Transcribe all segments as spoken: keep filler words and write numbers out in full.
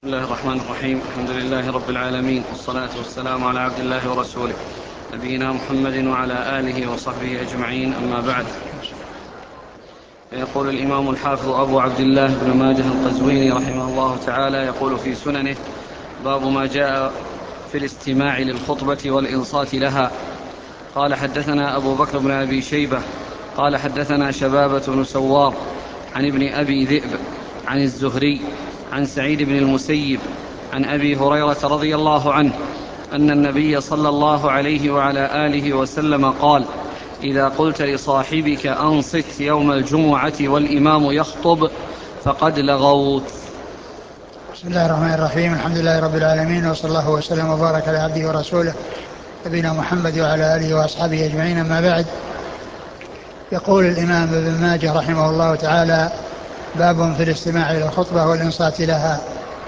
بسم الله الرحمن الرحيم. الحمد لله رب العالمين، والصلاة والسلام على عبد الله ورسوله نبينا محمد وعلى آله وصحبه أجمعين، أما بعد. يقول الإمام الحافظ أبو عبد الله بن ماجه القزويني رحمه الله تعالى، يقول في سننه: باب ما جاء في الاستماع للخطبة والإنصات لها. قال: حدثنا أبو بكر بن أبي شيبة قال: حدثنا شبابة بن سوار عن ابن أبي ذئب عن الزهري عن سعيد بن المسيب عن أبي هريرة رضي الله عنه أن النبي صلى الله عليه وعلى آله وسلم قال: إذا قلت لصاحبك أنصت يوم الجمعة والإمام يخطب فقد لغوت. بسم الله الرحمن الرحيم. الحمد لله رب العالمين، وصلى الله وسلم وبارك على عبده ورسوله نبينا محمد وعلى آله وأصحابه أجمعين، أما بعد. يقول الإمام ابن ماجه رحمه الله تعالى: باب في الاستماع إلى الخطبة والإنصات لها.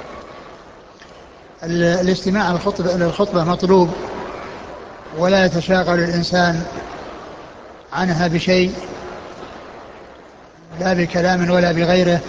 الاستماع للخطبة مطلوب، ولا يتشاغل الإنسان عنها بشيء، لا بكلام ولا بغيره.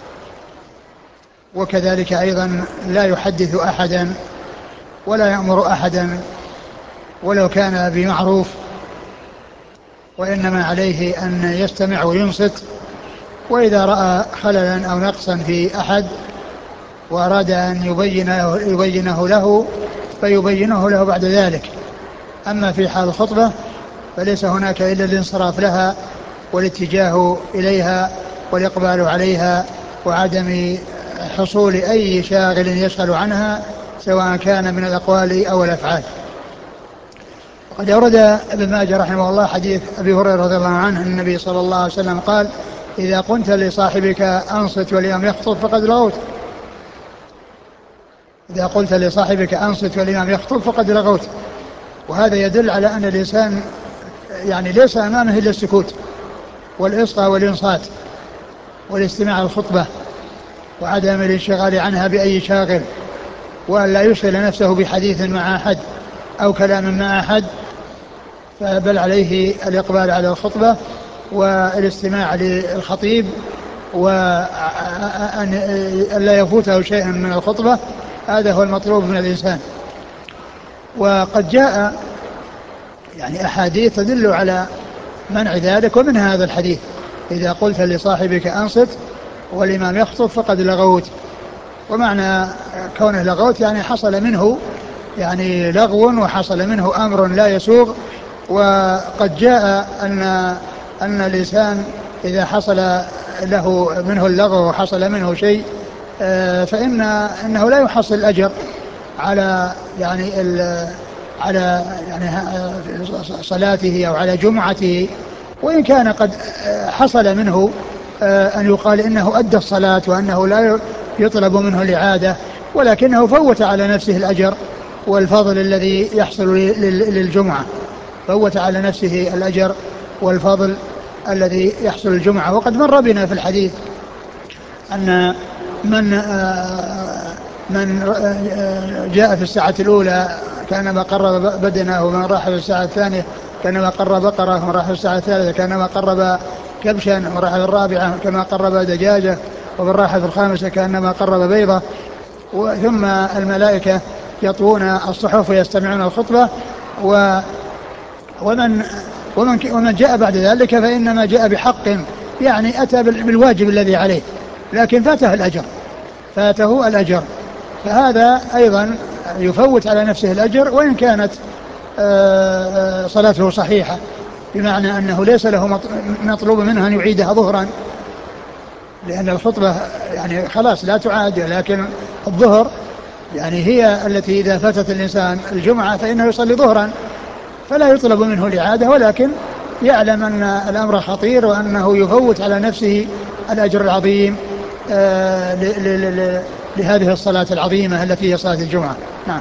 وكذلك أيضا لا يحدث أحدا ولا يأمر أحدا ولو كان بمعروف، وإنما عليه أن يستمع وينصت، وإذا رأى خللا أو نقصا في أحد وأراد أن يبينه, يبينه له فيبينه له بعد ذلك. أما في حال الخطبة فليس هناك إلا الانصراف لها والاتجاه إليها والإقبال عليها، وعدم حصول أي شاغل يشغل عنها سواء كان من الأقوال أو الأفعال. وقد أورد ابن ماجه رحمه الله حديث أبي هريرة رضي الله عنه أن النبي صلى الله عليه وسلم قال: إذا قلت لصاحبك أنصت والإمام يخطب فقد لغوت. إذا قلت لصاحبك أنصت والإمام يخطب فقد لغوت. وهذا يدل على أن الإنسان يعني ليس أمامه إلا السكوت والإصغاء والإنصات والاستماع الخطبة، وعدم الانشغال عنها بأي شاغل، وأن لا يشغل نفسه بحديث مع أحد أو كلام مع أحد، بل عليه الإقبال على الخطبة والاستماع للخطيب، وأن لا يفوته شيء من الخطبة. هذا هو المطلوب من الإنسان. وقد جاء يعني أحاديث تدل على منع ذلك، ومن هذا الحديث: إذا قلت لصاحبك أنصت والإمام يخطب فقد لغوت. ومعنى كونه لغوت يعني حصل منه يعني لغو، وحصل منه أمر لا يسوغ. وقد جاء أن أن الإنسان إذا حصل له منه اللغو وحصل منه شيء فإن إنه لا يحصل الأجر على يعني على يعني صلاته أو على جمعته، وإن كان قد حصل منه أن يقال إنه أدى الصلاة وأنه لا يطلب منه الإعادة، ولكنه فوت على نفسه الأجر والفضل الذي يحصل للجمعة، فوت على نفسه الأجر والفضل الذي يحصل للجمعة. وقد مر بنا في الحديث أن من من جاء في الساعة الأولى كانما قرب بدنه، ومن راح في الساعة الثانية كانما قرب بقرة، ومن راح في الساعة الثالثة كانما قرب كبشا، ومن راح في الرابعة كانما قرب دجاجة، ومن راح في الخامسة كانما قرب بيضة. ثم الملائكة يطوون الصحف ويستمعون الخطبة. و ومن, ومن, ومن جاء بعد ذلك فإنما جاء بحق، يعني أتى بالواجب الذي عليه، لكن فاته الأجر فاته الأجر فهذا أيضا يفوت على نفسه الأجر، وإن كانت صلاته صحيحة، بمعنى أنه ليس له مطلوب منه أن يعيدها ظهرا، لأن الخطبة يعني خلاص لا تعاد، لكن الظهر يعني هي التي إذا فاتت الإنسان الجمعة فإنه يصلي ظهرا، فلا يطلب منه الإعادة، ولكن يعلم أن الأمر خطير وأنه يفوت على نفسه الأجر العظيم لهذه الصلاة العظيمة التي هي صلاة الجمعة. نعم.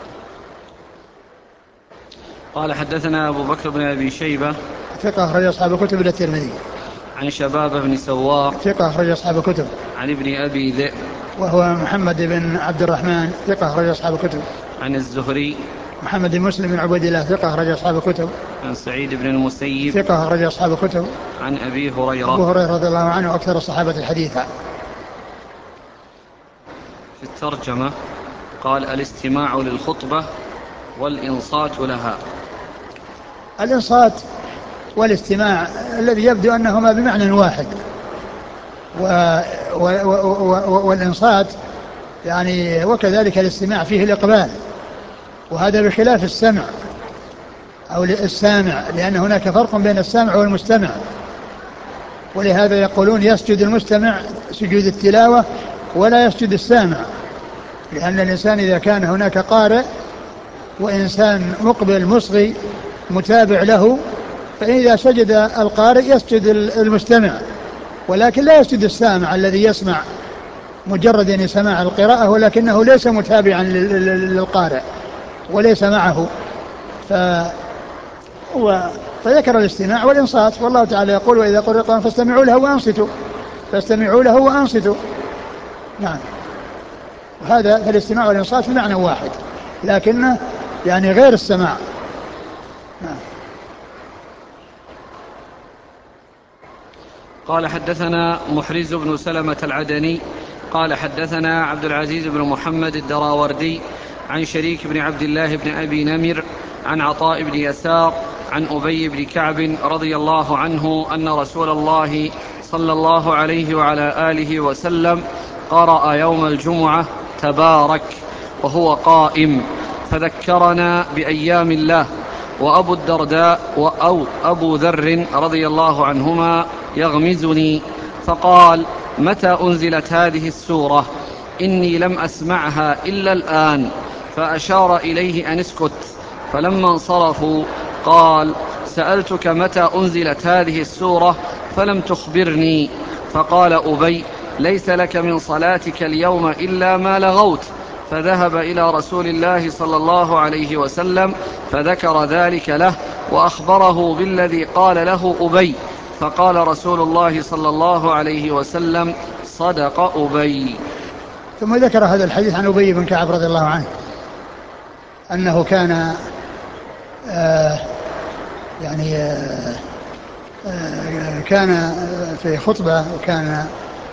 قال: حدثنا أبو بكر بن أبي شيبة ثقة أخرج أصحاب كتب إلى الترمذي. عن شبابة بن سوار ثقة أخرج أصحاب كتب. عن ابن أبي ذئب وهو محمد بن عبد الرحمن ثقة أخرج أصحاب كتب. عن الزهري محمد بن مسلم بن عبيد الله ثقة أخرج أصحاب كتب. عن سعيد بن المسيب ثقة أخرج أصحاب كتب. عن أبي هريرة أبو هريرة رضي الله عنه أكثر الصحابة الحديث. في ترجمة. قال الاستماع للخطبة والإنصات لها. الإنصات والاستماع الذي يبدو أنهما بمعنى واحد، و... و... و... و... والإنصات يعني وكذلك الاستماع فيه الإقبال، وهذا بخلاف السمع أو السامع، لأن هناك فرق بين السامع والمستمع. ولهذا يقولون يسجد المستمع سجود التلاوة ولا يسجد السامع، لأن الإنسان إذا كان هناك قارئ وإنسان مقبل مصغي متابع له، فإذا سجد القارئ يسجد المستمع، ولكن لا يسجد السامع الذي يسمع مجرد أن يسمع القراءة ولكنه ليس متابعا للقارئ وليس معه. ف... و... فذكر الاستماع والإنصات، والله تعالى يقول وإذا قرئ القرآن فاستمعوا له وأنصتوا، فاستمعوا له وأنصتوا. نعم. وهذا فالاستماع والإنصات بمعنى واحد لكنه يعني غير السماع. نعم. قال حدثنا محرز بن سلمة العدني قال حدثنا عبد العزيز بن محمد الدراوردي عن شريك بن عبد الله بن أبي نمر عن عطاء بن يسار عن أبي بن كعب رضي الله عنه أن رسول الله صلى الله عليه وعلى آله وسلم قرأ يوم الجمعة تبارك وهو قائم، فذكرنا بأيام الله. وأبو الدرداء أو أبو ذر رضي الله عنهما يغمزني فقال: متى أنزلت هذه السورة؟ إني لم أسمعها إلا الآن. فأشار إليه أن اسكت. فلما انصرفوا قال: سألتك متى أنزلت هذه السورة فلم تخبرني. فقال أبي: ليس لك من صلاتك اليوم إلا ما لغوت. فذهب إلى رسول الله صلى الله عليه وسلم فذكر ذلك له وأخبره بالذي قال له أبي، فقال رسول الله صلى الله عليه وسلم: صدق أبي. ثم ذكر هذا الحديث عن أبي بن كعب رضي الله عنه أنه كان آه يعني آه آه كان في خطبة وكان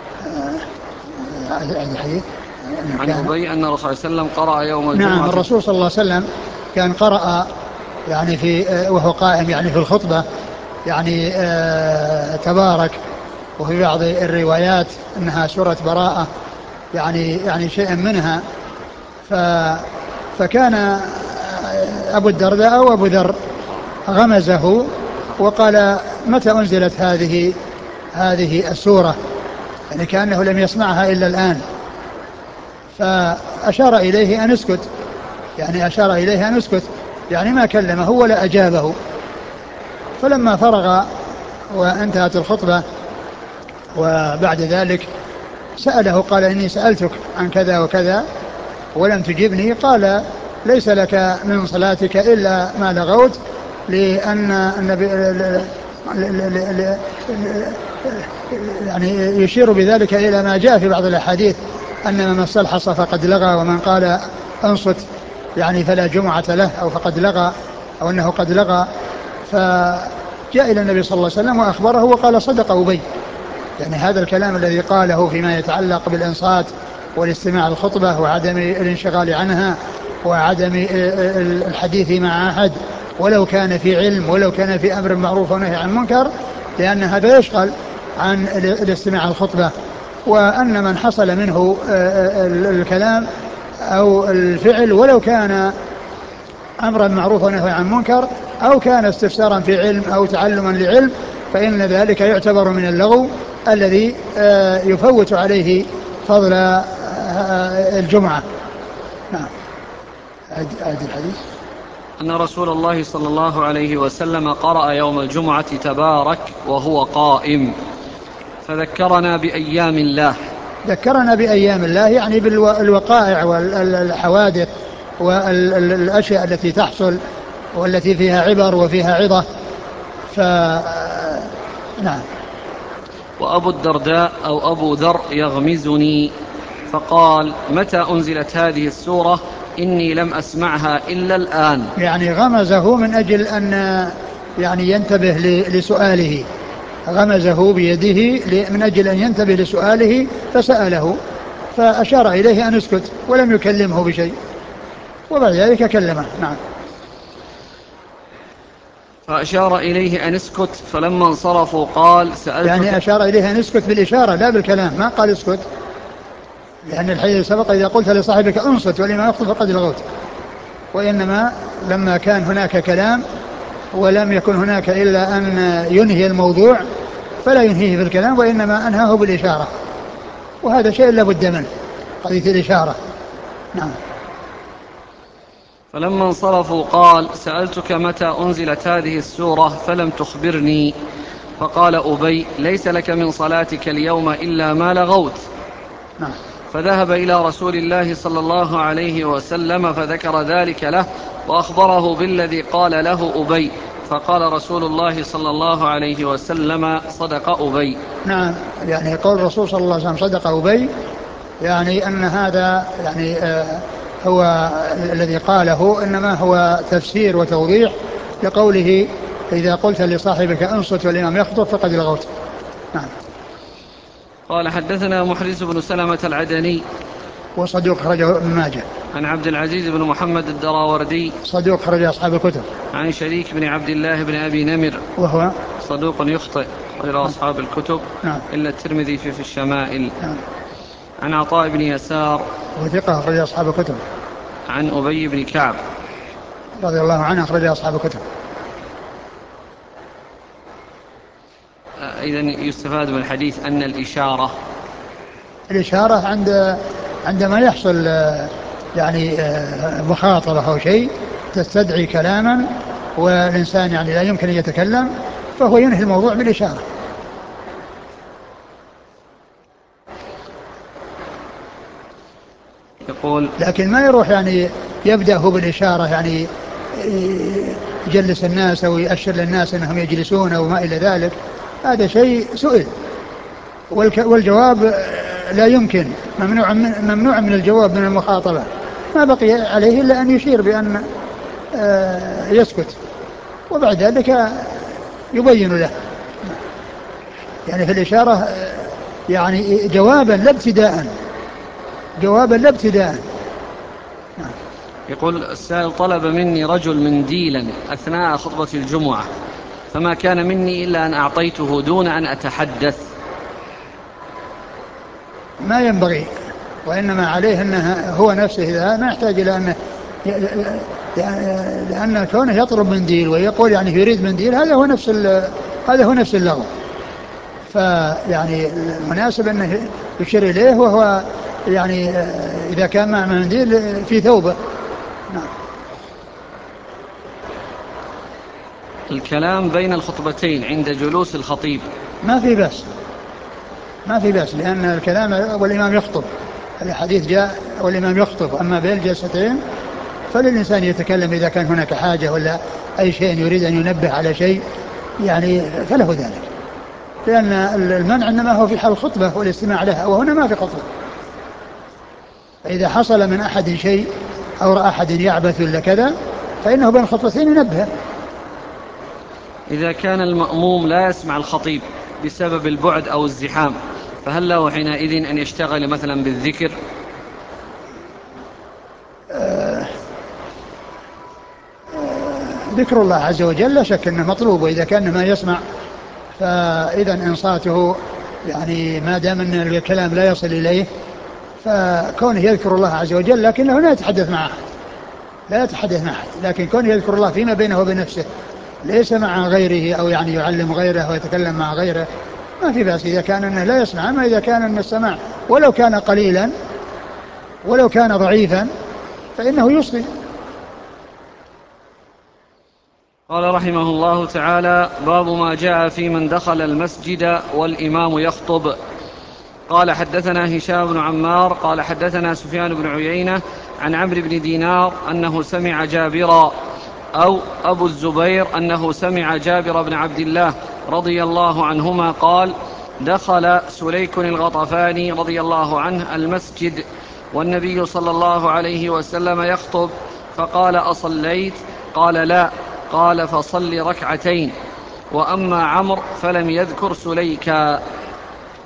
هذا الحديث عن أبي أن الرسول صلى الله عليه وسلم قرأ يوم الجمعة. نعم، الرسول صلى الله عليه وسلم كان قرأ يعني في وهو قائم يعني في الخطبة يعني آه تبارك، وفي بعض الروايات أنها سورة براءة يعني يعني شيئا منها. ف فكان أبو الدرداء أو أبو ذر غمزه وقال: متى أنزلت هذه هذه السورة؟ يعني كأنه لم يسمعها إلا الآن. فأشار إليه أن اسكت، يعني أشار إليه أن اسكت، يعني ما كلمه ولا أجابه. فلما فرغ وانتهت الخطبة وبعد ذلك سأله قال: إني سألتك عن كذا وكذا ولم تجبني. قال: ليس لك من صلاتك إلا ما لغوت، لأن النبي يعني يشير بذلك إلى ما جاء في بعض الأحاديث أن من مس الحصى فقد لغى، ومن قال أنصت يعني فلا جمعة له، أو فقد لغى، أو أنه قد لغى. فجاء إلى النبي صلى الله عليه وسلم وأخبره وقال: صدق أبي. يعني هذا الكلام الذي قاله فيما يتعلق بالإنصات والاستماع الخطبة وعدم الانشغال عنها وعدم الحديث مع أحد ولو كان في علم ولو كان في أمر معروف ونهي عن منكر، لأن هذا يشغل عن الاستماع الخطبة. وأن من حصل منه الكلام أو الفعل ولو كان أمرا معروفا ونهي عن منكر أو كان استفسارا في علم أو تعلما لعلم، فإن ذلك يعتبر من اللغو الذي يفوت عليه فضل الجمعة. نعم. أعد الحديث. أن رسول الله صلى الله عليه وسلم قرأ يوم الجمعة تبارك وهو قائم، فذكرنا بأيام الله. ذكرنا بأيام الله يعني بالوقائع والحوادث والأشياء التي تحصل والتي فيها عبر وفيها عظة. ف نعم. وأبو الدرداء أو أبو ذر يغمزني فقال: متى أنزلت هذه السورة؟ إني لم أسمعها إلا الآن. يعني غمزه من أجل أن يعني ينتبه لسؤاله، غمزه بيده من أجل أن ينتبه لسؤاله فسأله. فأشار إليه أن اسكت ولم يكلمه بشيء، وبعد ذلك كلمه. نعم. فأشار إليه أن اسكت، فلما انصرفوا قال سألتك. يعني أشار إليه أن اسكت بالإشارة لا بالكلام، ما قال اسكت، لأن الحديث سبق إذا قلت لصاحبك انصت ولما يخطب فقد لغوت، وإنما لما كان هناك كلام ولم يكن هناك إلا أن ينهي الموضوع فلا ينهيه بالكلام، وإنما أنهاه بالإشارة، وهذا شيء لا بد منه، قضية الإشارة. نعم. فلما انصرفوا قال سألتك متى أنزلت هذه السورة فلم تخبرني، فقال أبي ليس لك من صلاتك اليوم إلا ما لغوت. نعم. فذهب إلى رسول الله صلى الله عليه وسلم فذكر ذلك له وأخبره بالذي قال له أبي، فقال رسول الله صلى الله عليه وسلم صدق أبي. نعم. يعني قول الرسول صلى الله عليه وسلم صدق أبي، يعني أن هذا يعني آه هو الذي قاله إنما هو تفسير وتوضيح لقوله إذا قلت لصاحبك انصت والإمام يخطب فقد لغوت. نعم. قال حدثنا محرز بن سلمة العدني وصدوق خرجه ابن ماجه. عن عبد العزيز بن محمد الدراوردي صدوق خرج أصحاب الكتب. عن شريك بن عبد الله بن أبي نمر وهو صدوق يخطئ غير أصحاب الكتب. نعم. إلا الترمذي في, في الشمائل. نعم. عن عطاء بن يسار وثقة خرج أصحاب الكتب. عن أبي بن كعب رضي الله عنه خرج أصحاب الكتب. إذن يستفاد من الحديث أن الإشارة الإشارة عند عندما يحصل يعني مخاطرة أو شيء تستدعي كلاما والإنسان يعني لا يمكن أن يتكلم فهو ينهي الموضوع بالإشارة. يقول لكن ما يروح يعني يبدأ هو بالإشارة، يعني يجلس الناس أو يأشر للناس أنهم يجلسون أو ما إلى ذلك، هذا شيء سئل والجواب لا يمكن، ممنوع من, ممنوع من الجواب من المخاطبة، ما بقي عليه إلا أن يشير بأن يسكت وبعد ذلك يبين له، يعني في الإشارة يعني جوابا لا ابتداء، جوابا لا ابتداء. يقول السائل طلب مني رجل منديلا أثناء خطبة الجمعة فما كان مني إلا أن أعطيته دون أن أتحدث. ما ينبغي، وإنما عليه أنه هو نفسه إذا ما يحتاج إلى أنه، لأن كونه يطلب منديل ويقول يعني يريد منديل هذا هو نفس هذا هو نفس اللغو، فيعني المناسب أنه يشير إليه وهو يعني إذا كان مع منديل في ثوبه. نعم. الكلام بين الخطبتين عند جلوس الخطيب ما في بأس، ما في بأس، لأن الكلام والإمام يخطب، الحديث جاء والإمام يخطب، أما بين الجلستين فللإنسان يتكلم إذا كان هناك حاجة ولا أي شيء يريد أن ينبه على شيء يعني فله ذلك، لأن المنع إنما هو في حال الخطبة والاستماع لها، وهنا ما في خطبة. إذا حصل من أحد شيء أو رأى أحد يعبث ولا كذا فإنه بين الخطبتين ينبه. إذا كان المأموم لا يسمع الخطيب بسبب البعد أو الزحام فهل له حينئذ أن يشتغل مثلا بالذكر؟ آه ذكر الله عز وجل لا شك أنه مطلوب، وإذا كان ما يسمع فإذا إنصاته يعني ما دام أن الكلام لا يصل إليه فكونه يذكر الله عز وجل لكنه لا يتحدث مع أحد، لا يتحدث مع أحد، لكن كونه يذكر الله فيما بينه وبين نفسه ليس مع غيره أو يعني يعلم غيره ويتكلم مع غيره ما في بأس إذا كان أنه لا يسمع. أما إذا كان أن السماع ولو كان قليلا ولو كان ضعيفا فإنه يصغي. قال رحمه الله تعالى: باب ما جاء في من دخل المسجد والإمام يخطب. قال حدثنا هشام بن عمار قال حدثنا سفيان بن عيينة عن عمرو بن دينار أنه سمع جابرا أو أبو الزبير أنه سمع جابر بن عبد الله رضي الله عنهما قال: دخل سليك الغطفاني رضي الله عنه المسجد والنبي صلى الله عليه وسلم يخطب فقال: أصليت؟ قال: لا. قال: فصل ركعتين. وأما عمرو فلم يذكر سليكا.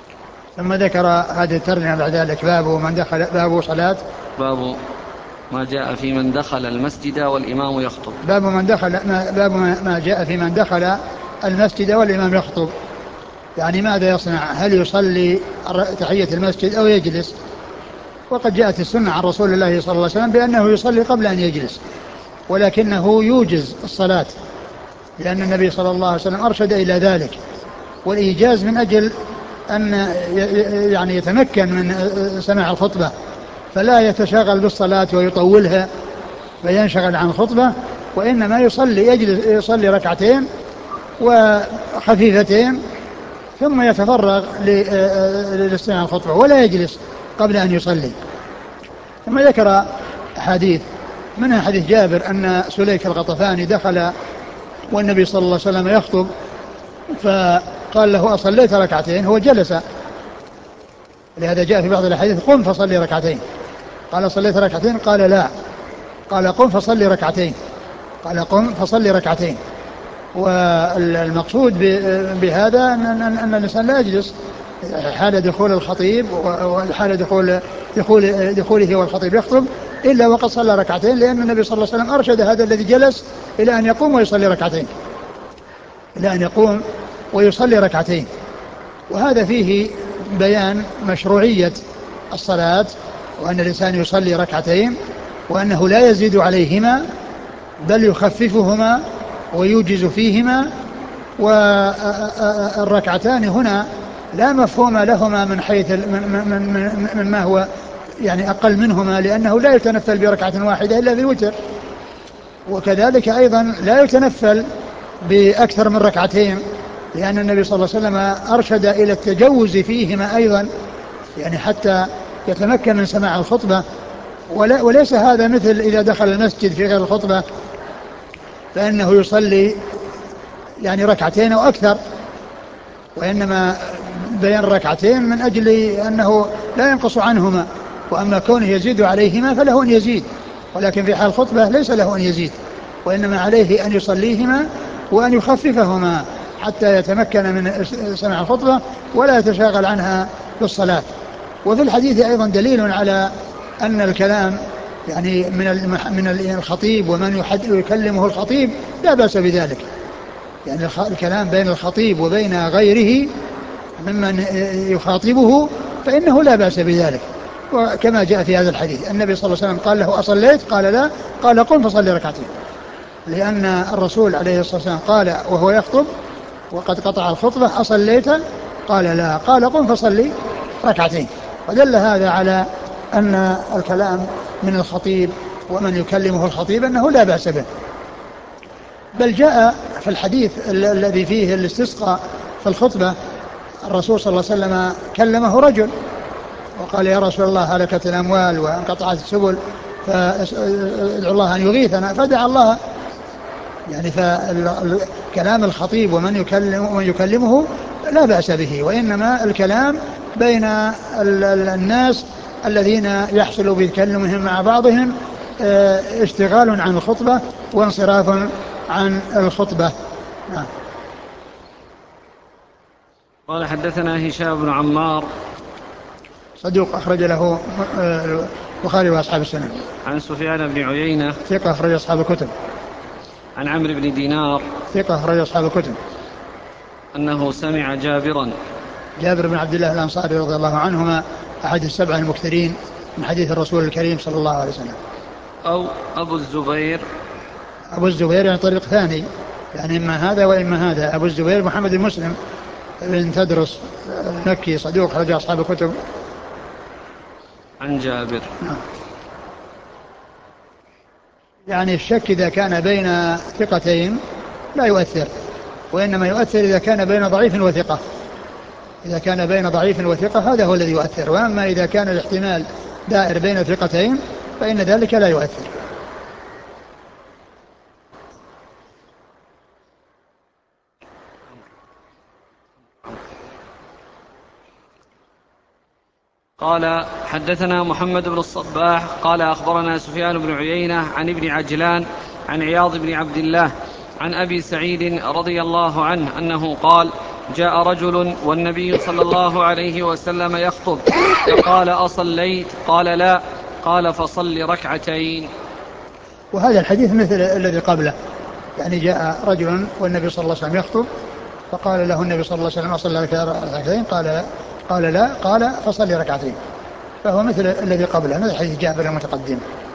ثم ذكر هذه الترجمة بعد ذلك باب من دخل باب صلاة باب ما جاء في من دخل المسجد والإمام يخطب. باب من دخل ما باب ما جاء في من دخل المسجد والإمام يخطب، يعني ماذا يصنع؟ هل يصلي تحية المسجد أو يجلس؟ وقد جاءت السنة عن رسول الله صلى الله عليه وسلم بأنه يصلي قبل أن يجلس، ولكنه يوجز الصلاة، لأن النبي صلى الله عليه وسلم أرشد إلى ذلك، والإيجاز من أجل أن يعني يتمكن من سماع الخطبة، فلا يتشاغل بالصلاة ويطولها فينشغل عن الخطبة، وإنما يصلي يجلس يصلي ركعتين وخفيفتين ثم يتفرغ لاستماع الخطبة ولا يجلس قبل أن يصلي. ثم ذكر حديث منها حديث جابر أن سليك الغطفاني دخل والنبي صلى الله عليه وسلم يخطب، فقال له أصليت ركعتين؟ هو جلس، لهذا جاء في بعض الحديث قم فصلي ركعتين، قال صليت ركعتين؟ قال لا، قال قم فصلي ركعتين، قال قم فصلي ركعتين. والمقصود بهذا أن الإنسان لا يجلس حال دخول الخطيب وحال دخول دخول دخوله والخطيب يخطب إلا وقد صلى ركعتين، لأن النبي صلى الله عليه وسلم أرشد هذا الذي جلس إلى أن يقوم ويصلي ركعتين، إلى أن يقوم ويصلي ركعتين. وهذا فيه بيان مشروعية الصلاة، وأن الإنسان يصلي ركعتين وأنه لا يزيد عليهما بل يخففهما ويوجز فيهما. والركعتان هنا لا مفهوم لهما من حيث من, من, من, من ما هو يعني أقل منهما، لأنه لا يتنفل بركعة واحدة إلا في الوتر، وكذلك أيضا لا يتنفل بأكثر من ركعتين، لأن النبي صلى الله عليه وسلم أرشد إلى التجوز فيهما أيضا، يعني حتى يتمكن من سماع الخطبة. وليس هذا مثل إذا دخل المسجد في غير الخطبة فإنه يصلي يعني ركعتين أو أكثر، وإنما بيان ركعتين من أجل أنه لا ينقص عنهما، وأما كونه يزيد عليهما فله أن يزيد، ولكن في حال الخطبة ليس له أن يزيد، وإنما عليه أن يصليهما وأن يخففهما حتى يتمكن من سماع الخطبة ولا يتشاغل عنها بالصلاة. وفي الحديث أيضا دليل على أن الكلام يعني من من الخطيب ومن يكلمه الخطيب لا بأس بذلك، يعني الكلام بين الخطيب وبين غيره ممن يخاطبه فإنه لا بأس بذلك. وكما جاء في هذا الحديث النبي صلى الله عليه وسلم قال له أصليت؟ قال لا، قال قم فصلي ركعتين، لأن الرسول عليه الصلاة والسلام قال وهو يخطب وقد قطع الخطبة أصليت؟ قال لا، قال قم فصلي ركعتين. ودل هذا على أن الكلام من الخطيب ومن يكلمه الخطيب أنه لا بأس به. بل جاء في الحديث الذي فيه الاستسقاء في الخطبة الرسول صلى الله عليه وسلم كلمه رجل وقال يا رسول الله هلكت الأموال وانقطعت السبل فادعو الله أن يغيثنا، فدعا الله. يعني فكلام الخطيب ومن يكلم ومن يكلمه لا بأس به، وإنما الكلام بين الناس الذين يحصل بكلمهم مع بعضهم اشتغال عن الخطبة وانصراف عن الخطبة. نعم. قال حدثنا هشام بن عمار صدوق أخرج له البخاري وأصحاب السنن. عن سفيان بن عيينة ثقة أخرج أصحاب الكتب. عن عمرو بن دينار ثقة أخرج أصحاب الكتب أنه سمع جابرا جابر بن عبد الله الأنصاري رضي الله عنهما أحد السبع المكثرين من حديث الرسول الكريم صلى الله عليه وسلم. أو أبو الزبير أبو الزبير يعني طريق ثاني، يعني إما هذا وإما هذا. أبو الزبير محمد المسلم بن تدرس المكي صدوق أخرج أصحاب الكتب. عن جابر. نعم. يعني الشك إذا كان بين ثقتين لا يؤثر، وإنما يؤثر إذا كان بين ضعيف وثقة. إذا كان بين ضعيف وثقة هذا هو الذي يؤثر، وأما إذا كان الاحتمال دائر بين ثقتين فإن ذلك لا يؤثر. قال حدثنا محمد بن الصباح قال أخبرنا سفيان بن عيينة عن ابن عجلان عن عياض بن عبد الله عن أبي سعيد رضي الله عنه أنه قال جاء رجل والنبي صلى الله عليه وسلم يخطب فقال أصليت؟ قال لا. قال فصل ركعتين. وهذا الحديث مثل الذي قبله، يعني جاء رجل والنبي صلى الله عليه وسلم يخطب فقال له النبي صلى الله عليه وسلم أصلى ركعتين؟ قال قال لا. قال فصل ركعتين. فهو مثل الذي قبله، مثل حديث جابر المتقدم.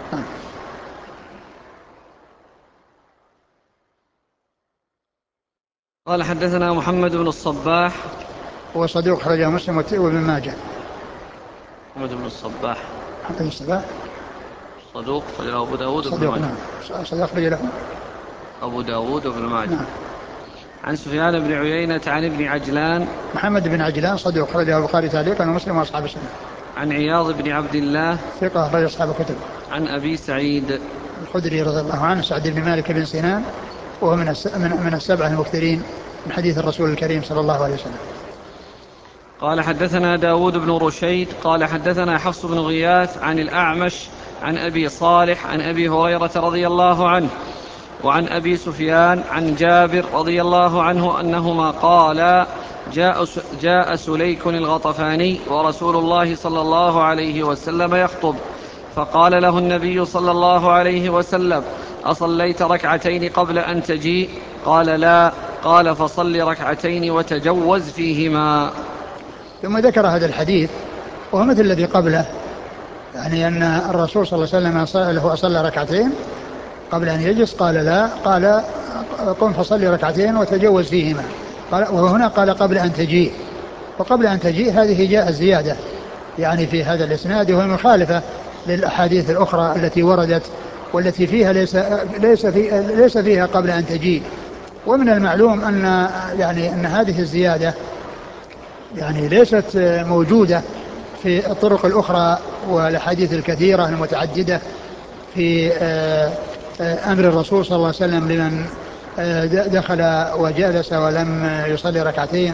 قال حدثنا محمد بن الصباح هو صدوق أخرجه مسلم وابن ماجه. محمد بن الصباح محمد بن الصباح صدوق أخرجه أبو داود وابن صدوق ماجه. نعم صدوق أخرجه له أبو داود وابن ماجه. نعم. عن سفيان بن عيينة عن ابن عجلان محمد بن عجلان صدوق أخرجه البخاري تعليقا ومسلم وأصحاب السنة. عن عياض بن عبد الله ثقة أخرج أصحاب الكتب. عن أبي سعيد الخدري رضي الله عنه سعد بن مالك بن سنان، وهو من من السبعة المكثرين من حديث الرسول الكريم صلى الله عليه وسلم. قال حدثنا داود بن رشيد قال حدثنا حفص بن غياث عن الأعمش عن أبي صالح عن أبي هريرة رضي الله عنه وعن أبي سفيان عن جابر رضي الله عنه أنهما قالا جاء, جاء سليك الغطفاني ورسول الله صلى الله عليه وسلم يخطب فقال له النبي صلى الله عليه وسلم أصليت ركعتين قبل أن تجيء؟ قال لا. قال فصل ركعتين وتجوز فيهما. ثم ذكر هذا الحديث وهو مثل الذي قبله، يعني أن الرسول صلى الله عليه وسلم له أصلى ركعتين قبل أن يجلس؟ قال لا. قال قم فصل ركعتين وتجوز فيهما. قال وهنا قال قبل أن تجيء، وقبل أن تجيء هذه جاء الزيادة يعني في هذا الإسناد، وهي مخالفة للأحاديث الأخرى التي وردت والتي فيها ليس ليس في ليس فيها قبل أن تجيء. ومن المعلوم أن يعني أن هذه الزيادة يعني ليست موجودة في الطرق الأخرى والأحاديث الكثيرة المتعددة في أمر الرسول صلى الله عليه وسلم لمن دخل وجلس ولم يصلي ركعتين.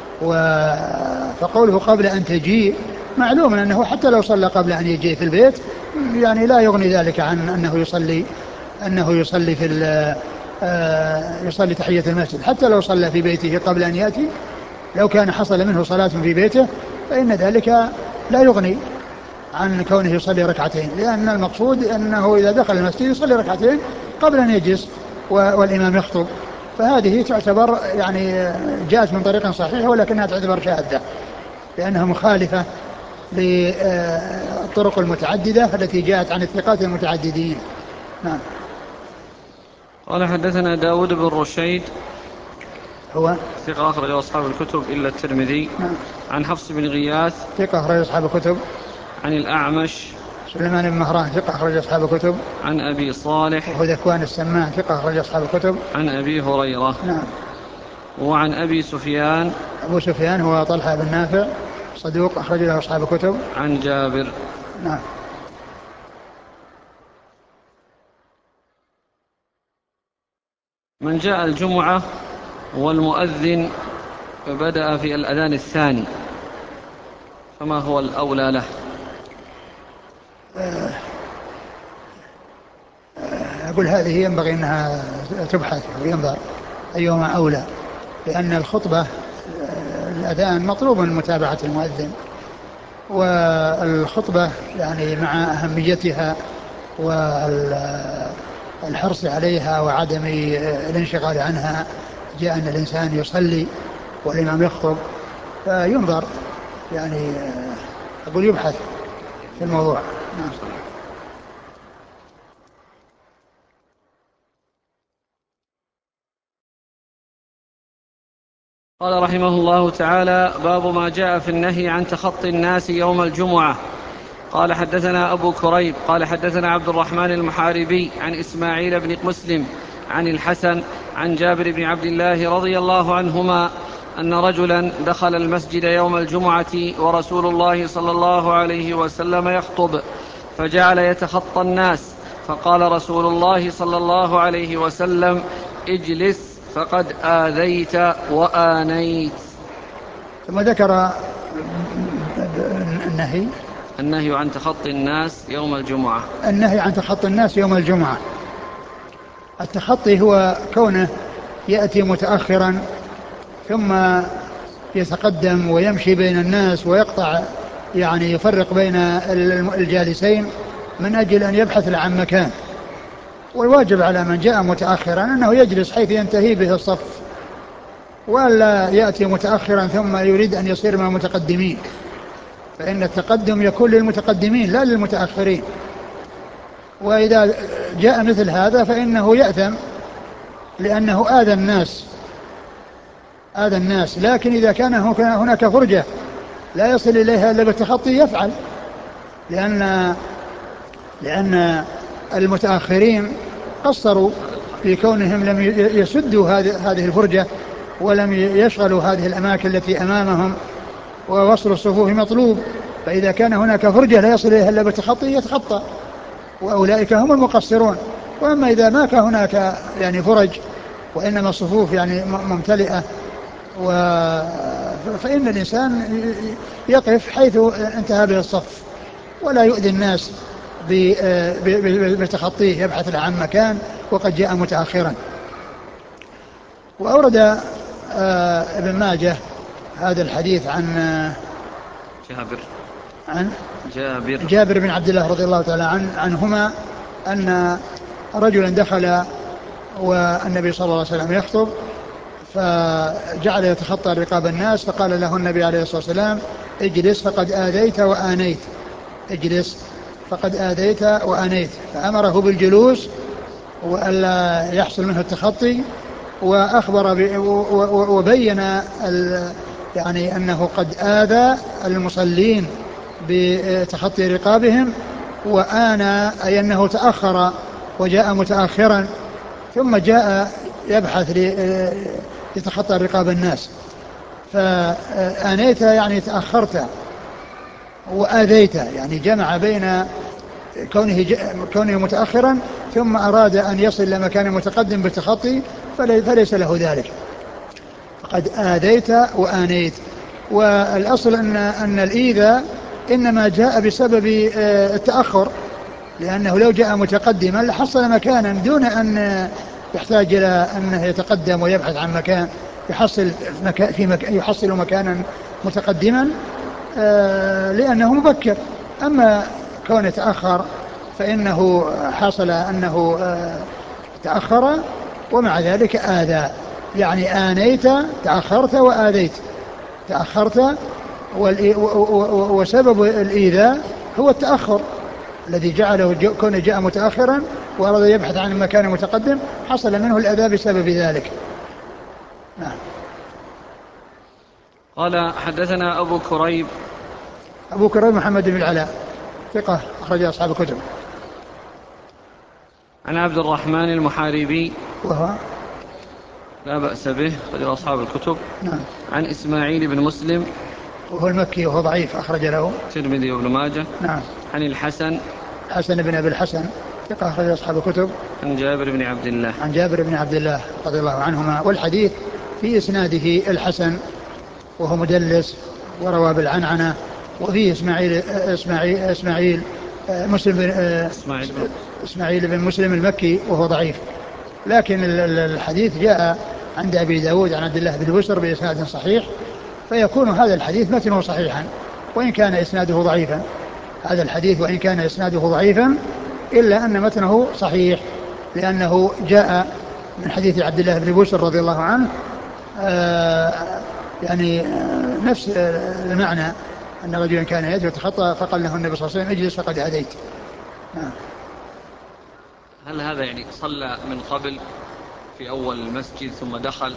فقوله قبل أن تجيء معلوم أنه حتى لو صلى قبل أن يجي في البيت يعني لا يغني ذلك عن أنه يصلي أنه يصلي في يصلي تحية المسجد. حتى لو صلى في بيته قبل أن يأتي، لو كان حصل منه صلاة في بيته فإن ذلك لا يغني عن كونه يصلي ركعتين، لأن المقصود أنه إذا دخل المسجد يصلي ركعتين قبل أن يجلس والإمام يخطب. فهذه تعتبر يعني جاءت من طريق صحيح ولكنها تعتبر شاذة لأنها مخالفة للطرق المتعددة التي جاءت عن الثقات المتعددين. نعم. قال حدثنا داود بن رشيد هو ثقة أخرج أصحاب الكتب إلا الترمذي. نعم. عن حفص بن غياث ثقة أخرج أصحاب الكتب. عن الأعمش سليمان بن مهران ثقة أخرج أصحاب الكتب. عن أبي صالح وهو ذكوان السمان ثقة أخرج أصحاب الكتب. عن أبي هريرة. نعم. وعن أبي سفيان أبو سفيان هو طلحة بن نافع صدوق أخرج له أصحاب الكتب. عن جابر. نعم. من جاء الجمعة والمؤذن بدأ في الأذان الثاني فما هو الأولى له؟ أقول هذه ينبغي أنها تبحث وينظر أيهما أولى، لأن الخطبة الأذان مطلوب من متابعة المؤذن، والخطبة يعني مع أهميتها والحرص عليها وعدم الانشغال عنها جاء أن الإنسان يصلي والإمام يخطب، فينظر يعني أقول يبحث في الموضوع. نعم. قال رحمه الله تعالى: باب ما جاء في النهي عن تخطي الناس يوم الجمعة. قال حدثنا أبو كريب قال حدثنا عبد الرحمن المحاربي عن إسماعيل بن مسلم عن الحسن عن جابر بن عبد الله رضي الله عنهما أن رجلا دخل المسجد يوم الجمعة ورسول الله صلى الله عليه وسلم يخطب فجعل يتخطى الناس، فقال رسول الله صلى الله عليه وسلم: اجلس فقد آذيت وآنيت. ثم ذكر النهي النهي عن تخطي الناس يوم الجمعة. النهي عن تخطي الناس يوم الجمعة. التخطي هو كونه يأتي متأخرا ثم يتقدم ويمشي بين الناس ويقطع يعني يفرق بين الجالسين من أجل أن يبحث عن مكان. والواجب على من جاء متأخرا أنه يجلس حيث ينتهي به الصف، ولا يأتي متأخرا ثم يريد أن يصير مع المتقدمين، فإن التقدم يكون للمتقدمين لا للمتأخرين. وإذا جاء مثل هذا فإنه يأثم لأنه آذى الناس آذى الناس لكن إذا كان هناك فرجة لا يصل إليها إلا بالتخطي يفعل، لأن لأن المتأخرين قصروا في كونهم لم يسدوا هذه الفرجة ولم يشغلوا هذه الأماكن التي أمامهم، ووصل الصفوف مطلوب. فإذا كان هناك فرجة لا يصل إليها إلا بالتخطي يتخطى، وأولئك هم المقصرون. وأما إذا ما كان هناك يعني فرج وإنما الصفوف يعني ممتلئة و... فإن الإنسان يقف حيث انتهى به الصف ولا يؤذي الناس بتخطيه يبحث عن مكان وقد جاء متأخرا. وأورد ابن ماجه هذا الحديث عن جابر عن جابر جابر بن عبد الله رضي الله تعالى عن عنهما أن رجلا دخل والنبي صلى الله عليه وسلم يخطب فجعل يتخطى رقاب الناس، فقال له النبي عليه الصلاة والسلام اجلس فقد آذيت وآنيت اجلس فقد آذيت وآنيت، فأمره بالجلوس وألا يحصل منه التخطي، وأخبر وبين يعني أنه قد آذى المصلين بتخطي رقابهم، وآنى أي أنه تأخر وجاء متأخرا ثم جاء يبحث ليتخطى رقاب الناس. فآنيت يعني تأخرت، وآذيت يعني جمع بين كونه, كونه متأخرا ثم أراد أن يصل إلى مكان متقدم بالتخطي فليس له ذلك. قد آذيت وآنيت. والأصل أن, أن الإيذاء إنما جاء بسبب التأخر، لأنه لو جاء متقدما لحصل مكانا دون أن يحتاج إلى أنه يتقدم ويبحث عن مكان يحصل, مكان في مكان يحصل مكانا متقدما لأنه مبكر. أما كون يتأخر فإنه حصل أنه تأخر ومع ذلك آذى، يعني آنيت تأخرت وآذيت تأخرت، وسبب الإيذاء هو التأخر الذي جعله كون جاء متأخرا وأراد يبحث عن مكان متقدم حصل منه الأذى بسبب ذلك. نعم. قال حدثنا أبو كريب أبو كريب محمد بن العلاء ثقة أخرج أصحاب الكتب. عن عبد الرحمن المحاربي وهو لا بأس به أخرج أصحاب الكتب. نعم. عن إسماعيل بن مسلم وهو المكي وهو ضعيف أخرج له الترمذي وابن ماجه. نعم. عن الحسن حسن بن أبي الحسن ثقة أخرج أصحاب الكتب. عن جابر بن عبد الله عن جابر بن عبد الله رضي الله عنهما. والحديث في إسناده الحسن وهو مدلس وروى بالعنعنة، وفيه إسماعيل إسماعيل إسماعيل مسلم بن إسماعيل إسماعيل بن مسلم المكي وهو ضعيف. لكن الحديث جاء عند أبي داود عن عبد الله بن بشر بإسناد صحيح، فيكون هذا الحديث متنه صحيحا وإن كان إسناده ضعيفا. هذا الحديث وإن كان إسناده ضعيفا إلا أن متنه صحيح، لأنه جاء من حديث عبد الله بن بشر رضي الله عنه آه يعني آه نفس المعنى، أن رجلا كان يدعو يتخطى فقال له النبي صلى الله عليه وسلم اجلس فقد هديت. آه. هل هذا يعني صلى من قبل في أول المسجد ثم دخل؟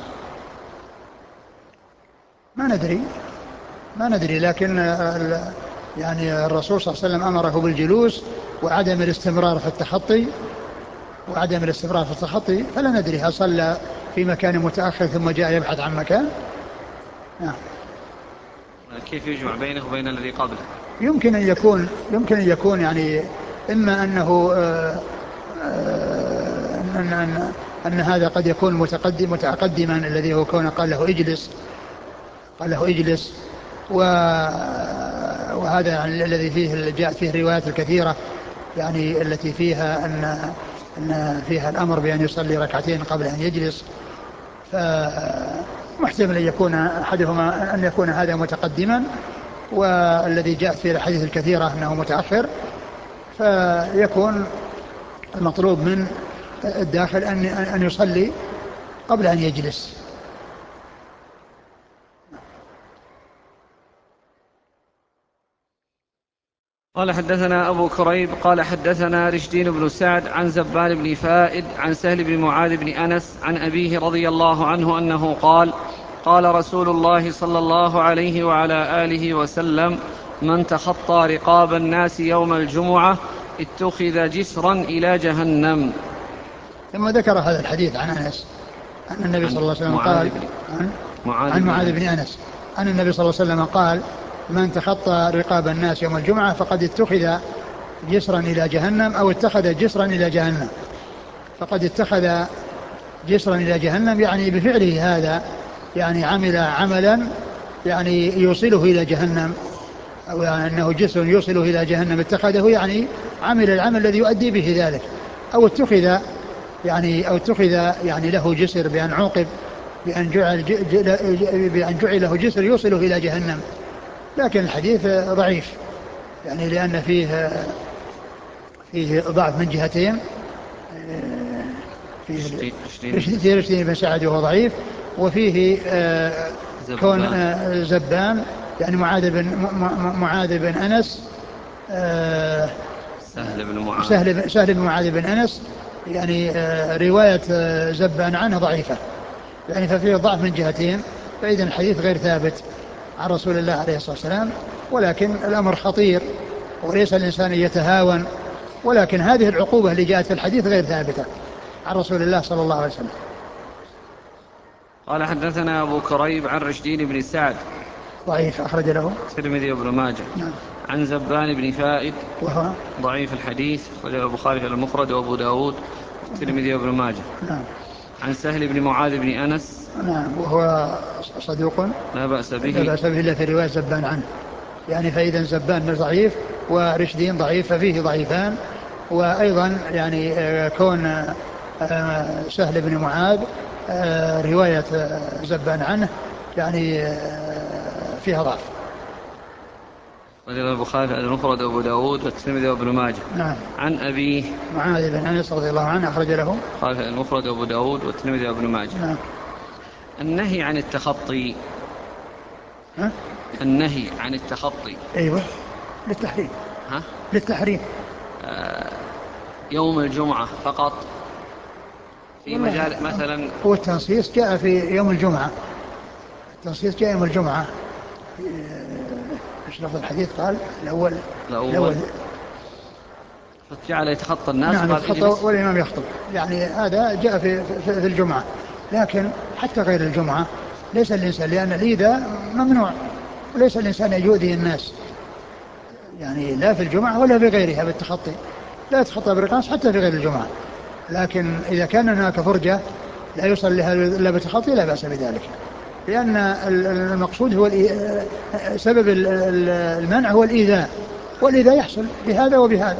ما ندري ما ندري لكن يعني الرسول صلى الله عليه وسلم أمره بالجلوس وعدم الاستمرار في التخطي وعدم الاستمرار في التخطي فلا ندري هل صلى في مكان متأخر ثم جاء يبحث عن مكان. نعم. كيف يجمع بينه وبين الذي قبله؟ يمكن أن يكون يمكن أن يكون يعني إما أنه آآ آآ أن, أن, أن هذا قد يكون متقدم متقدما الذي هو كونه قال له اجلس قال له اجلس وهذا يعني الذي فيه جاءت فيه الروايات الكثيرة يعني التي فيها أن, أن فيها الأمر بأن يصلي ركعتين قبل أن يجلس. ف محتمل أن يكون أحدهما أن يكون هذا متقدما والذي جاءت في الحديث الكثيرة أنه متأخر، فيكون المطلوب من الداخل أن أن يصلي قبل أن يجلس. قال حدثنا أبو كريب قال حدثنا رشدين بن سعد عن زبان بن فائد عن سهل بن معاذ بن أنس عن أبيه رضي الله عنه أنه قال قال رسول الله صلى الله عليه وعلى آله وسلم: من تخطى رقاب الناس يوم الجمعة اتخذ جسرا إلى جهنم. ثم ذكر هذا الحديث عن أنس أن النبي صلى الله عليه وسلم قال عن معاذ, عن معاذ بن أنس أن النبي صلى الله عليه وسلم قال: من تخطى رقاب الناس يوم الجمعة فقد اتخذ جسرا إلى جهنم، أو اتخذ جسرا إلى جهنم. فقد اتخذ جسرا إلى جهنم يعني بفعله هذا، يعني عمل عملا يعني يوصله إلى جهنم، أو يعني أنه جسر يوصله إلى جهنم اتخذه يعني عمل العمل الذي يؤدي به ذلك، أو اتخذ يعني أو اتخذ يعني له جسر بأن عوقب بأن جعل, بأن جعل له جسر يوصله إلى جهنم. لكن الحديث ضعيف يعني لأن فيه فيه ضعف من جهتين، فيه رشدين بن سعد وهو ضعيف، وفيه كون زبان يعني معاذ بن معاذ بن أنس سهل بن معاذ سهل, سهل بن معاذ بن أنس يعني رواية زبان عنه ضعيفة، يعني ففيه ضعف من جهتين، فإذا الحديث غير ثابت عن رسول الله عليه الصلاة والسلام. ولكن الأمر خطير وليس الإنسان يتهاون، ولكن هذه العقوبة اللي جاءت في الحديث غير ثابتة عن رسول الله صلى الله عليه وسلم. قال حدثنا أبو كريب عن رشدين بن سعد ضعيف أخرج له الترمذي وابن ماجه. نعم. عن زبان بن فائد وهو ضعيف الحديث أخرجه البخاري في المفرد وأبو داود الترمذي وابن ماجه. نعم. عن سهل بن معاذ بن أنس نعم وهو صدوق لا بأس به لا بأس به إلا في رواية زبان عنه، يعني فإذا زبان ضعيف ورشدين ضعيف ففيه ضعيفان. وأيضا يعني كون سهل بن معاذ رواية زبان عنه يعني فيها ضعف. رجل البخاري في المفرد وأبو داود والترمذي وابن ماجه. نعم. عن أبيه معاذ بن أنس رضي الله عنه أخرج له قال في المفرد وأبو داود والترمذي وابن ماجه. نعم. النهي عن التخطي ها؟ النهي عن التخطي أيوة للتحريم. ها؟ للتحريم آه يوم الجمعة فقط في مجال مثلا. هو التنصيص جاء في يوم الجمعة، التنصيص جاء يوم الجمعة. ايش لفظ الحديث؟ قال الأول الأول جعل يتخطى الناس. نعم قال يتخطى والإمام يخطب، يعني هذا جاء في, في, في الجمعة. لكن حتى غير الجمعة ليس الإنسان، لأن الإيذاء ممنوع، وليس الإنسان يؤذي الناس يعني لا في الجمعة ولا في غيرها بالتخطي، لا يتخطى بالرقاص حتى في غير الجمعة. لكن إذا كان هناك فرجة لا يوصل لها إلا بالتخطي لا بأس بذلك، لأن المقصود هو سبب المنع هو الإيذاء، والإيذاء يحصل بهذا وبهذا.